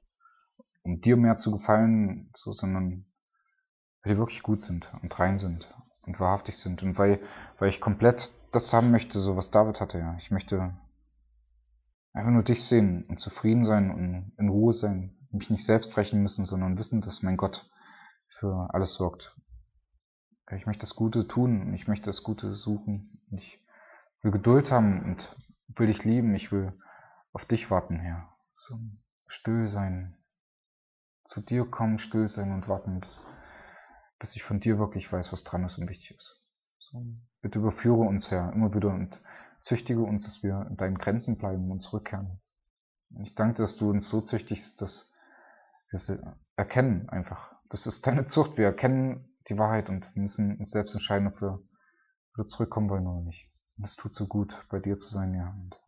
um dir mehr zu gefallen, so, sondern weil die wirklich gut sind und rein sind und wahrhaftig sind und weil, weil ich komplett das haben möchte, so was David hatte, ja. Ich möchte einfach nur dich sehen und zufrieden sein und in Ruhe sein, mich nicht selbst rächen müssen, sondern wissen, dass mein Gott für alles sorgt. Ich möchte das Gute tun und ich möchte das Gute suchen. Ich will Geduld haben und will dich lieben. Ich will auf dich warten, Herr. So still sein, zu dir kommen, still sein und warten, bis, bis ich von dir wirklich weiß, was dran ist und wichtig ist. So, bitte überführe uns, Herr, immer wieder und züchtige uns, dass wir in deinen Grenzen bleiben und zurückkehren. Und ich danke dir, dass du uns so züchtigst, dass wir es erkennen einfach. Das ist deine Zucht. Wir erkennen die Wahrheit und wir müssen uns selbst entscheiden, ob wir wieder zurückkommen wollen oder nicht. Und es tut so gut, bei dir zu sein, ja. Und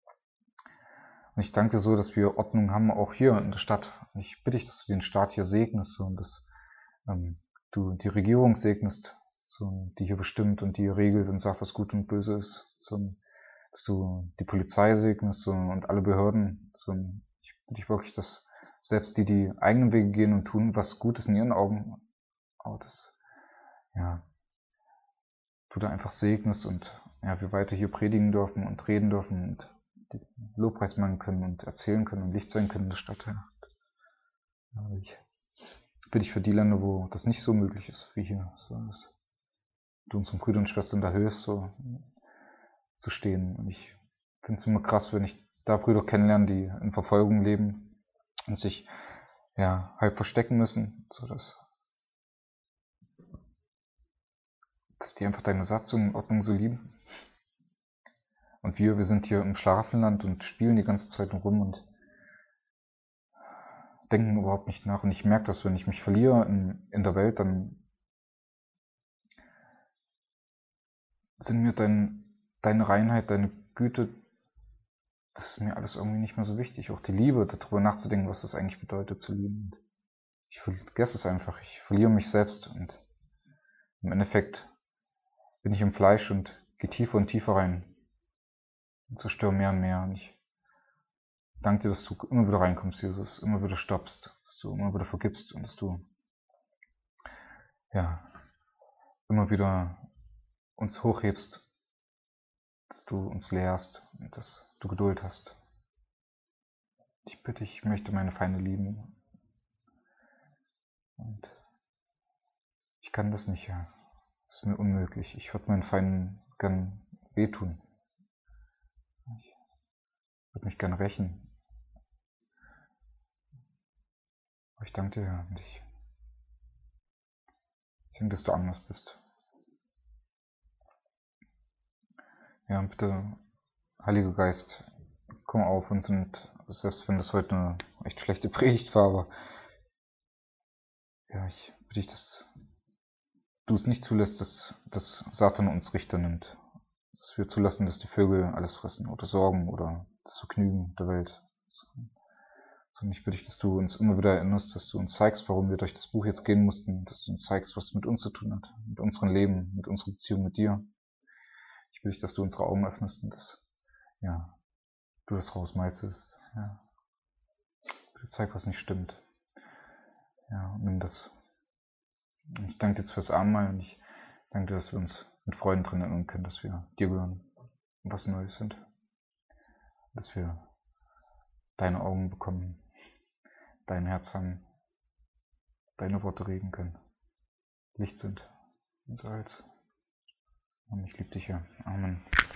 ich danke dir so, dass wir Ordnung haben, auch hier in der Stadt. Und ich bitte dich, dass du den Staat hier segnest so, und dass ähm, du die Regierung segnest, so, die hier bestimmt und die hier regelt und sagt, was gut und böse ist. So, dass du die Polizei segnest so, und alle Behörden. So, ich bitte dich wirklich, dass selbst die, die eigenen Wege gehen und tun, was Gutes in ihren Augen, oh, das, ja, du da einfach segnest und ja, wir weiter hier predigen dürfen und reden dürfen und Lobpreis machen können und erzählen können und Licht sein können in der Stadt. Ja. Ich bitte dich für die Länder, wo das nicht so möglich ist wie hier, so, dass du unseren Brüdern und Schwestern da hilfst, so zu stehen. Und ich finde es immer krass, wenn ich da Brüder kennenlerne, die in Verfolgung leben und sich ja halb verstecken müssen, so dass dass die einfach deine Satzung und Ordnung so lieben. Und wir, wir sind hier im Schlafenland und spielen die ganze Zeit rum und denken überhaupt nicht nach. Und ich merke das, wenn ich mich verliere in, in der Welt, dann sind mir dein, deine Reinheit, deine Güte, das ist mir alles irgendwie nicht mehr so wichtig. Auch die Liebe, darüber nachzudenken, was das eigentlich bedeutet zu lieben. Und ich vergesse es einfach. Ich verliere mich selbst und im Endeffekt bin ich im Fleisch und gehe tiefer und tiefer rein und zerstöre mehr und mehr. Und ich danke dir, dass du immer wieder reinkommst, Jesus, immer wieder stoppst, dass du immer wieder vergibst und dass du ja immer wieder uns hochhebst, dass du uns lehrst und dass du Geduld hast. Ich bitte, ich möchte meine Feinde lieben und ich kann das nicht, ja. Das ist mir unmöglich. Ich würde meinen Feinden gern wehtun. Ich würde mich gern rächen. Aber ich danke dir, Herr, und ich, ich denke, dass du anders bist. Ja, und bitte, Heiliger Geist, komm auf uns und selbst wenn das heute eine echt schlechte Predigt war, aber ja, ich bitte dich, dass du es nicht zulässt, dass, dass Satan uns Richter nimmt. Dass wir zulassen, dass die Vögel alles fressen oder Sorgen oder das Vergnügen der Welt. Sondern ich bitte dich, dass du uns immer wieder erinnerst, dass du uns zeigst, warum wir durch das Buch jetzt gehen mussten, dass du uns zeigst, was es mit uns zu tun hat, mit unserem Leben, mit unserer Beziehung mit dir. Ich bitte dich, dass du unsere Augen öffnest und dass, ja, du das rausmalzest. Ja. Bitte zeig, was nicht stimmt. Ja, und nimm das. Ich danke dir jetzt fürs Abendmahl und ich danke dir, dass wir uns mit Freuden drin erinnern können, dass wir dir gehören und was Neues sind. Dass wir deine Augen bekommen, dein Herz haben, deine Worte reden können. Licht sind und Salz. Und ich liebe dich, ja. Amen.